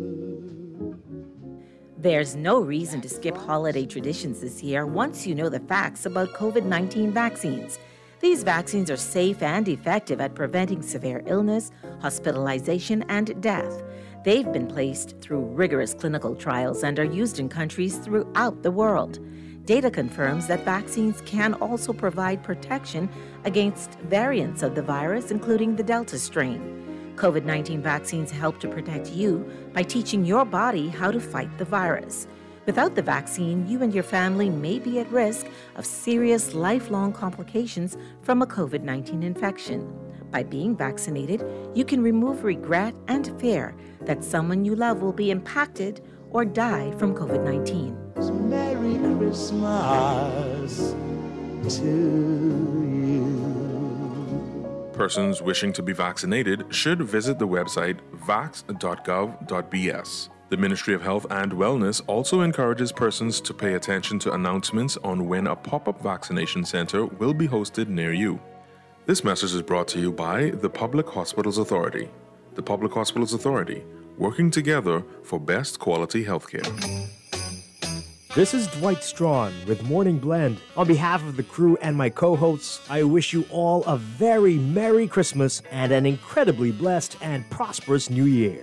There's no reason to skip holiday traditions this year once you know the facts about COVID nineteen vaccines. These vaccines are safe and effective at preventing severe illness, hospitalization, and death. They've been placed through rigorous clinical trials and are used in countries throughout the world. Data confirms that vaccines can also provide protection against variants of the virus, including the Delta strain. COVID nineteen vaccines help to protect you by teaching your body how to fight the virus. Without the vaccine, you and your family may be at risk of serious lifelong complications from a COVID nineteen infection. By being vaccinated, you can remove regret and fear that someone you love will be impacted or die from COVID nineteen. Merry Christmas to you. Persons wishing to be vaccinated should visit the website vax dot gov dot b s. The Ministry of Health and Wellness also encourages persons to pay attention to announcements on when a pop-up vaccination center will be hosted near you. This message is brought to you by the Public Hospitals Authority. The Public Hospitals Authority, working together for best quality healthcare. This is Dwight Strawn with Morning Blend. On behalf of the crew and my co-hosts, I wish you all a very Merry Christmas and an incredibly blessed and prosperous New Year.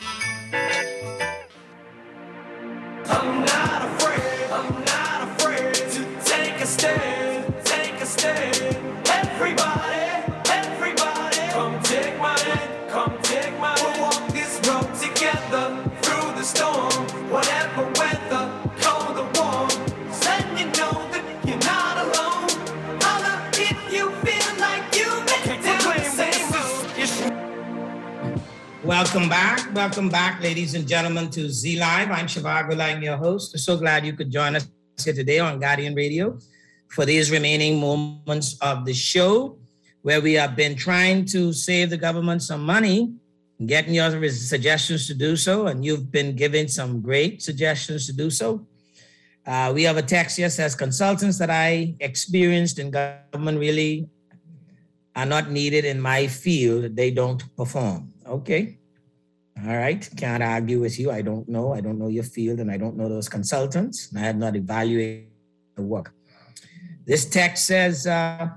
I'm not afraid, I'm not afraid to take a stand, take a stand. Everybody, everybody, come take my hand, come take my hand. We'll walk this road together through the storm, whatever weather, cold or warm. Letting you know that you're not alone. Holla if you feel like you've been down the same road. Welcome back. Welcome back, ladies and gentlemen, to Z Live. I'm Shivago Lang, your host. So glad you could join us here today on Guardian Radio for these remaining moments of the show, where we have been trying to save the government some money, getting your suggestions to do so, and you've been giving some great suggestions to do so. Uh, we have a text here that says, consultants that I experienced in government really are not needed in my field. They don't perform. Okay. All right. Can't argue with you. I don't know. I don't know your field, and I don't know those consultants. And I have not evaluated the work. This text says, uh,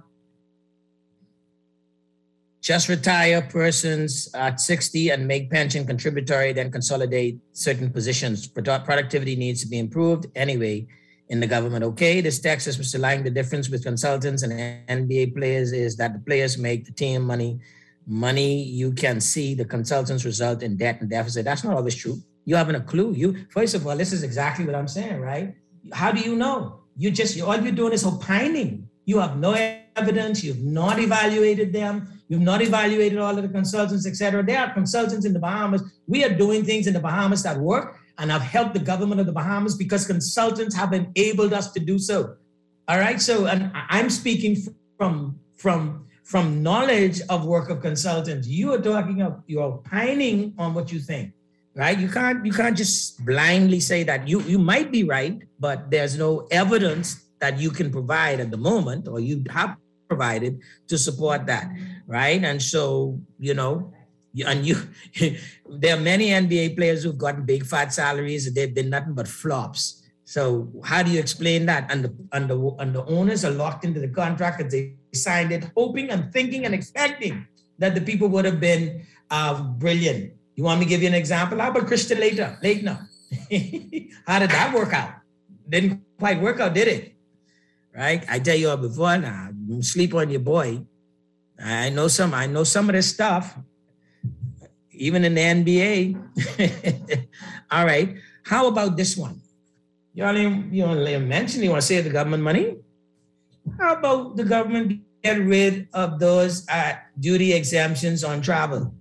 just retire persons at sixty and make pension contributory, then consolidate certain positions. Productivity needs to be improved anyway in the government. Okay, this text is Mister Lang. The difference with consultants and N B A players is that the players make the team money. Money you can see, the consultants result in debt and deficit. That's not always true. You haven't a clue. You First of all, this is exactly what I'm saying, right? How do you know? You just, all you're doing is opining. You have no evidence, you've not evaluated them, you've not evaluated all of the consultants, et cetera. There are consultants in the Bahamas. We are doing things in the Bahamas that work, and I've helped the government of the Bahamas because consultants have enabled us to do so. All right, so and I'm speaking from, from, from knowledge of work of consultants. You are talking of, you're opining on what you think. Right? You can't you can't just blindly say that. You you might be right, but there's no evidence that you can provide at the moment, or you have provided to support that, right? And so, you know, and you there are many N B A players who've gotten big fat salaries and they've been nothing but flops. So how do you explain that? And the and the and the owners are locked into the contract because they signed it, hoping and thinking and expecting that the people would have been uh, brilliant. You want me to give you an example? How about Christian Laettner? Laettner. How did that work out? Didn't quite work out, did it? Right? I tell you all before now, don't sleep on your boy. I know some, I know some of this stuff, even in the N B A. All right. How about this one? You only, you only mentioned you want to save the government money? How about the government get rid of those uh, duty exemptions on travel?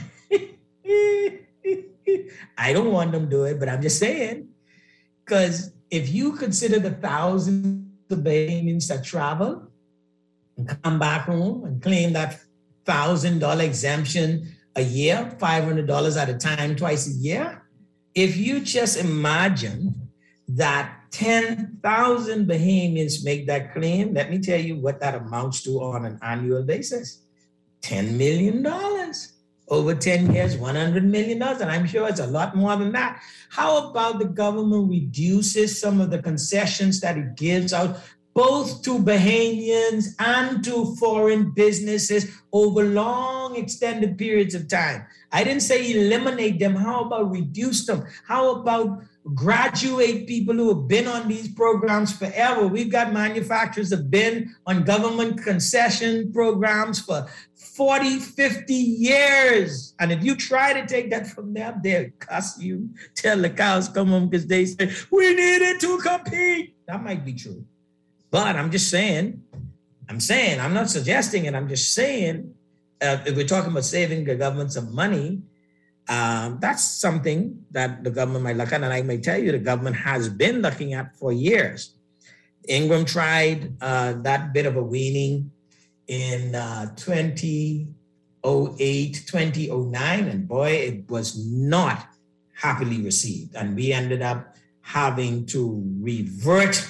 I don't want them to do it, but I'm just saying, because if you consider the thousands of Bahamians that travel and come back home and claim that one thousand dollars exemption a year, five hundred dollars at a time, twice a year, if you just imagine that ten thousand Bahamians make that claim, let me tell you what that amounts to on an annual basis. ten million dollars. Over ten years, one hundred million dollars, and I'm sure it's a lot more than that. How about the government reduces some of the concessions that it gives out, both to Bahamians and to foreign businesses over long, extended periods of time? I didn't say eliminate them. How about reduce them? How about graduate people who have been on these programs forever? We've got manufacturers that have been on government concession programs for forty, fifty years. And if you try to take that from them, they'll cuss you till the cows come home because they say, we needed to compete. That might be true. But I'm just saying, I'm saying, I'm not suggesting it. I'm just saying, uh, if we're talking about saving the government some money, um, that's something that the government might look at. And I may tell you the government has been looking at for years. Ingram tried uh, that bit of a weaning in uh, twenty oh eight, twenty oh nine, and boy, it was not happily received. And we ended up having to revert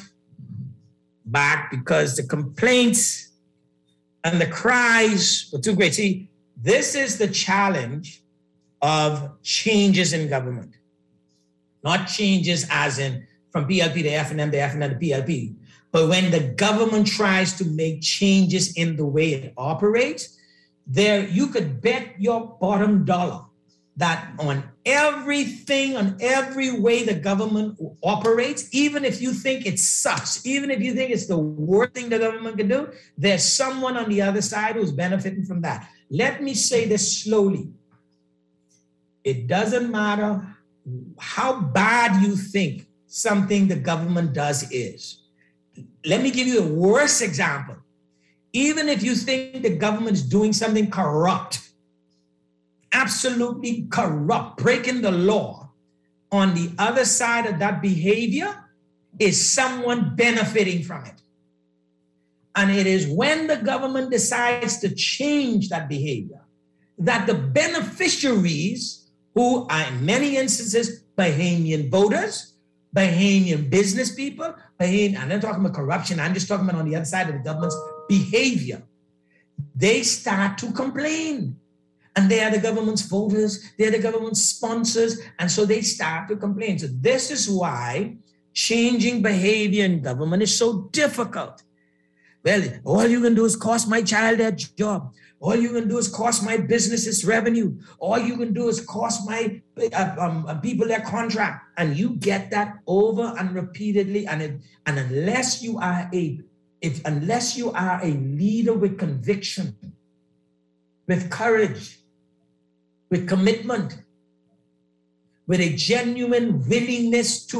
back because the complaints and the cries were too great. See, this is the challenge of changes in government, not changes as in from P L P to F and M to F and M to P L P. But when the government tries to make changes in the way it operates, there you could bet your bottom dollar that on everything, on every way the government operates, even if you think it sucks, even if you think it's the worst thing the government can do, there's someone on the other side who's benefiting from that. Let me say this slowly. It doesn't matter how bad you think something the government does is. Let me give you a worse example. Even if you think the government is doing something corrupt, absolutely corrupt, breaking the law, on the other side of that behavior is someone benefiting from it. And it is when the government decides to change that behavior that the beneficiaries, who are in many instances Bahamian voters, Bahamian business people, Bahamian, I'm not talking about corruption, I'm just talking about on the other side of the government's behavior, they start to complain. And they are the government's voters, they're the government's sponsors, and so they start to complain. So this is why changing behavior in government is so difficult. Well, all you can do is cost my child their job. All you can do is cost my business its revenue. All you can do is cost my uh, um, people their contract. And you get that over and repeatedly. And, it, and unless you are a, if unless you are a leader with conviction, with courage, with commitment, with a genuine willingness to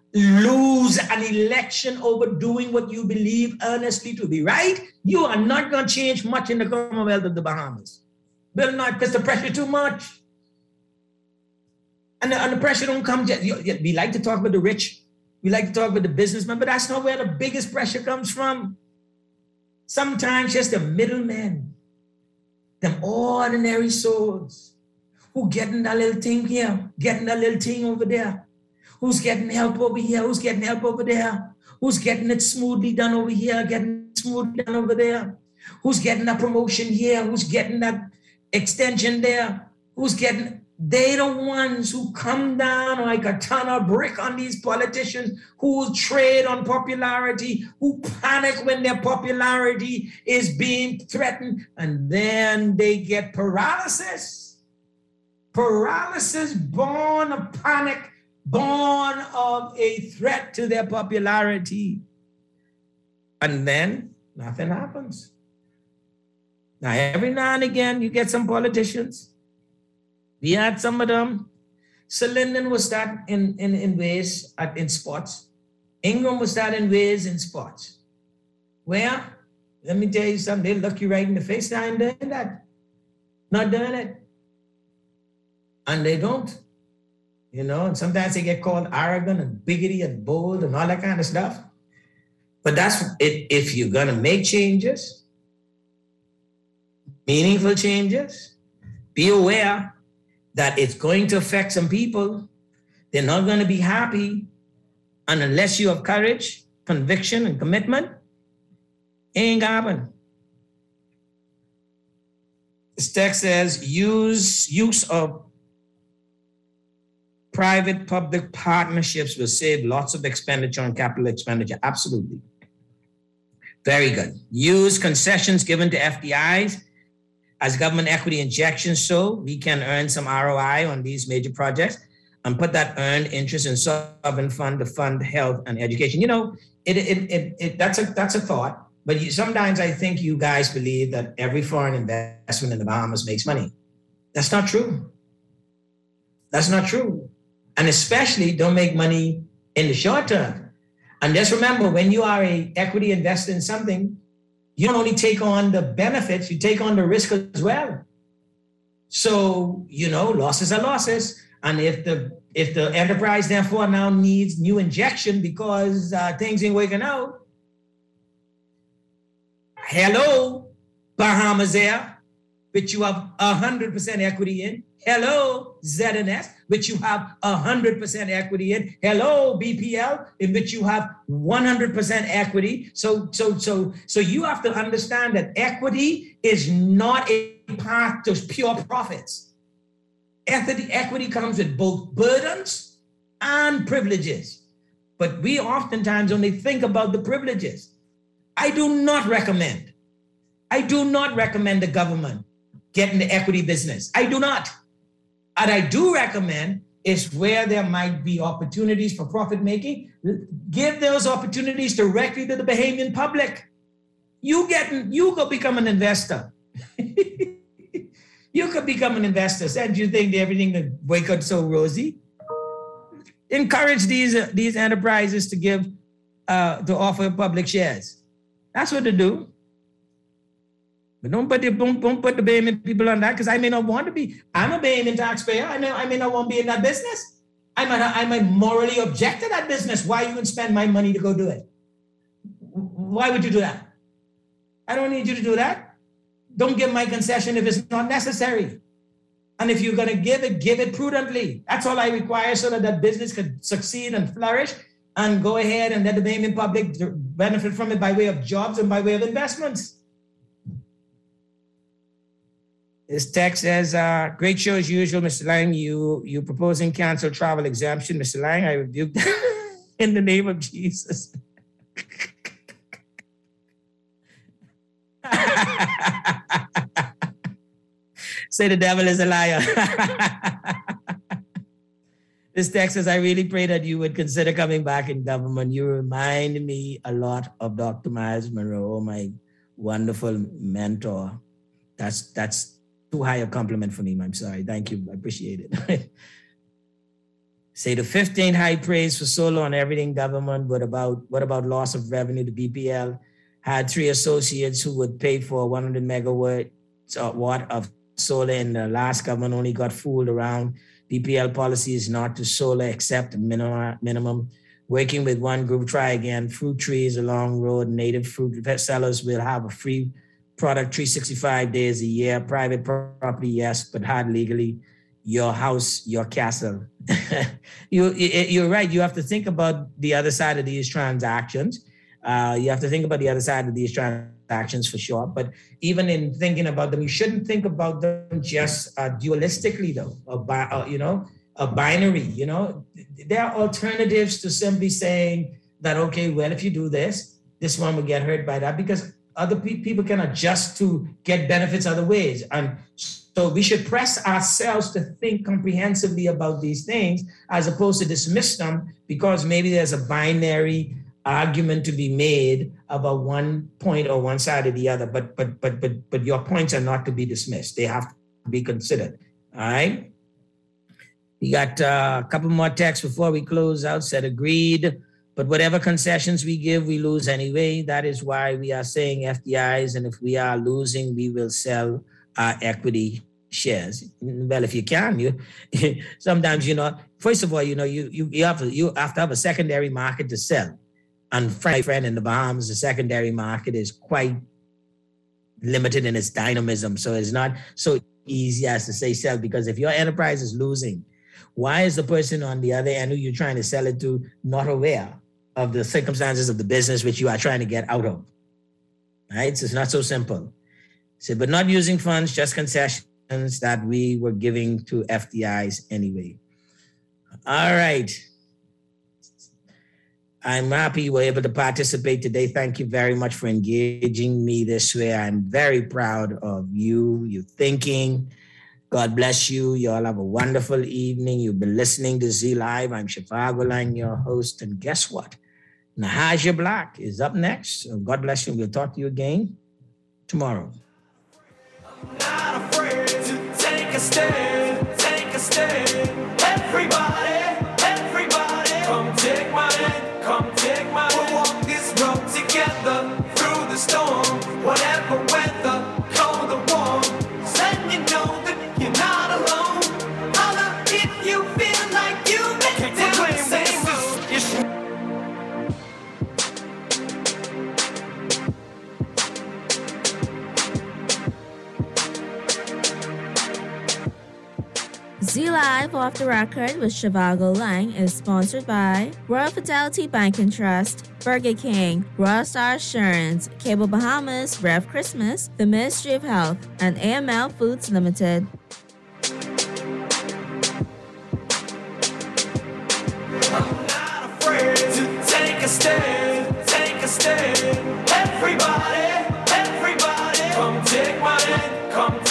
lose an election over doing what you believe earnestly to be right, you are not going to change much in the Commonwealth of the Bahamas. Will not, because the pressure too much. And the, and the pressure don't come, just, we like to talk about the rich, we like to talk about the businessmen, but that's not where the biggest pressure comes from. Sometimes just the middlemen, them ordinary souls who getting that little thing here, getting that little thing over there, who's getting help over here, who's getting help over there, who's getting it smoothly done over here, getting it smoothly done over there, who's getting a promotion here, who's getting that extension there, who's getting, they the ones who come down like a ton of brick on these politicians who trade on popularity, who panic when their popularity is being threatened, and then they get paralysis. Paralysis born of panic, born of a threat to their popularity. And then nothing happens. Now, every now and again, you get some politicians. We had some of them. Sir Lyndon was that in, in, in ways at, in sports. Ingram was that in ways in sports. Well, let me tell you something. They look you right in the face. Now I'm doing that. Not doing it. And they don't. You know, and sometimes they get called arrogant and bigoty and bold and all that kind of stuff. But that's it. If you're going to make changes, meaningful changes, be aware that it's going to affect some people. They're not going to be happy. And unless you have courage, conviction, and commitment, it ain't going to happen. This text says, use, use of private-public partnerships will save lots of expenditure on capital expenditure. Absolutely. Very good. Use concessions given to F D Is as government equity injections so we can earn some R O I on these major projects and put that earned interest in sovereign fund to fund health and education. You know, it, it, it, it, that's, a, that's a thought, but you, sometimes I think you guys believe that every foreign investment in the Bahamas makes money. That's not true. That's not true. And especially don't make money in the short term. And just remember, when you are an equity investor in something, you don't only take on the benefits, you take on the risk as well. So, you know, losses are losses. And if the if the enterprise therefore now needs new injection because uh, things ain't working out, hello, Bahamas Air, which you have one hundred percent equity in. Hello, Z N S, which you have one hundred percent equity in. Hello, B P L, in which you have one hundred percent equity. So, so, so, so you have to understand that equity is not a path to pure profits. Equity, equity comes with both burdens and privileges. But we oftentimes only think about the privileges. I do not recommend, I do not recommend the government get in the equity business. I do not. What I do recommend is where there might be opportunities for profit making, give those opportunities directly to the Bahamian public. You get, you go become an investor. You could become an investor. Said you think everything would wake up so rosy? Encourage these uh, these enterprises to give uh, to offer public shares. That's what to do. But don't put the don't, don't put the Bahamian people on that, because I may not want to be. I'm a Bahamian taxpayer. I know I may not want to be in that business. I might I might morally object to that business. Why you can spend my money to go do it? Why would you do that? I don't need you to do that. Don't give my concession if it's not necessary. And if you're going to give it, give it prudently. That's all I require so that that business could succeed and flourish and go ahead and let the Bahamian public benefit from it by way of jobs and by way of investments. This text says, uh, great show as usual, Mister Lang. You, you proposing cancel travel exemption. Mister Lang, I rebuke that in the name of Jesus. Say the devil is a liar. This text says, I really pray that you would consider coming back in government. You remind me a lot of Doctor Miles Monroe, my wonderful mentor. That's, that's, too high a compliment for me. I'm sorry. Thank you. I appreciate it. Say the fifteenth high praise for solar on everything government. What about what about loss of revenue? The B P L had three associates who would pay for one hundred megawatt uh, watt of solar, and the last government only got fooled around. B P L policy is not to solar except minimum. minimum. Working with one group, try again. Fruit trees along road, native fruit sellers will have a free product three hundred sixty-five days a year. Private property, yes, but hard legally. Your house, your castle. you, you're right. You have to think about the other side of these transactions. Uh, you have to think about the other side of these transactions for sure. But even in thinking about them, you shouldn't think about them just uh, dualistically, though. Or bi- uh, you know, a binary. You know, there are alternatives to simply saying that, okay, well, if you do this, this one will get hurt by that, because other pe- people can adjust to get benefits other ways. And so we should press ourselves to think comprehensively about these things as opposed to dismiss them because maybe there's a binary argument to be made about one point or one side or the other. But but but but but your points are not to be dismissed. They have to be considered. All right. We got uh, a couple more texts before we close out. Said agreed. But whatever concessions we give, we lose anyway. That is why we are saying F D Is. And if we are losing, we will sell our equity shares. Well, if you can, you sometimes, you know, first of all, you know, you you, you have to you have to have a secondary market to sell. And my friend, in the Bahamas, the secondary market is quite limited in its dynamism. So it's not so easy as to say sell, because if your enterprise is losing, why is the person on the other end who you're trying to sell it to not aware of the circumstances of the business which you are trying to get out of? Right? So it's not so simple. So, but not using funds, just concessions that we were giving to F D Is anyway. All right. I'm happy you were able to participate today. Thank you very much for engaging me this way. I'm very proud of you, you thinking. God bless you. You all have a wonderful evening. You've been listening to Z Live. I'm Shivago Lang, your host. And guess what? Nahaja Black is up next. So God bless you. We'll talk to you again tomorrow. Not afraid to take a stand, take a stand. Everybody, everybody, come take my hand, come take my hand. We'll walk this road together through the storm, whatever weather, cold or warm. Let you know that you're not alone. Holla if you feel like you've been down the same road. Z Live Off the Record with Shivago Lang is sponsored by Royal Fidelity Bank and Trust, Burger King, Royal Star Assurance, Cable Bahamas, Rev Christmas, the Ministry of Health, and A M L Foods Limited. Afraid to take a stand, take a stand. Everybody, everybody, come take my hand, come take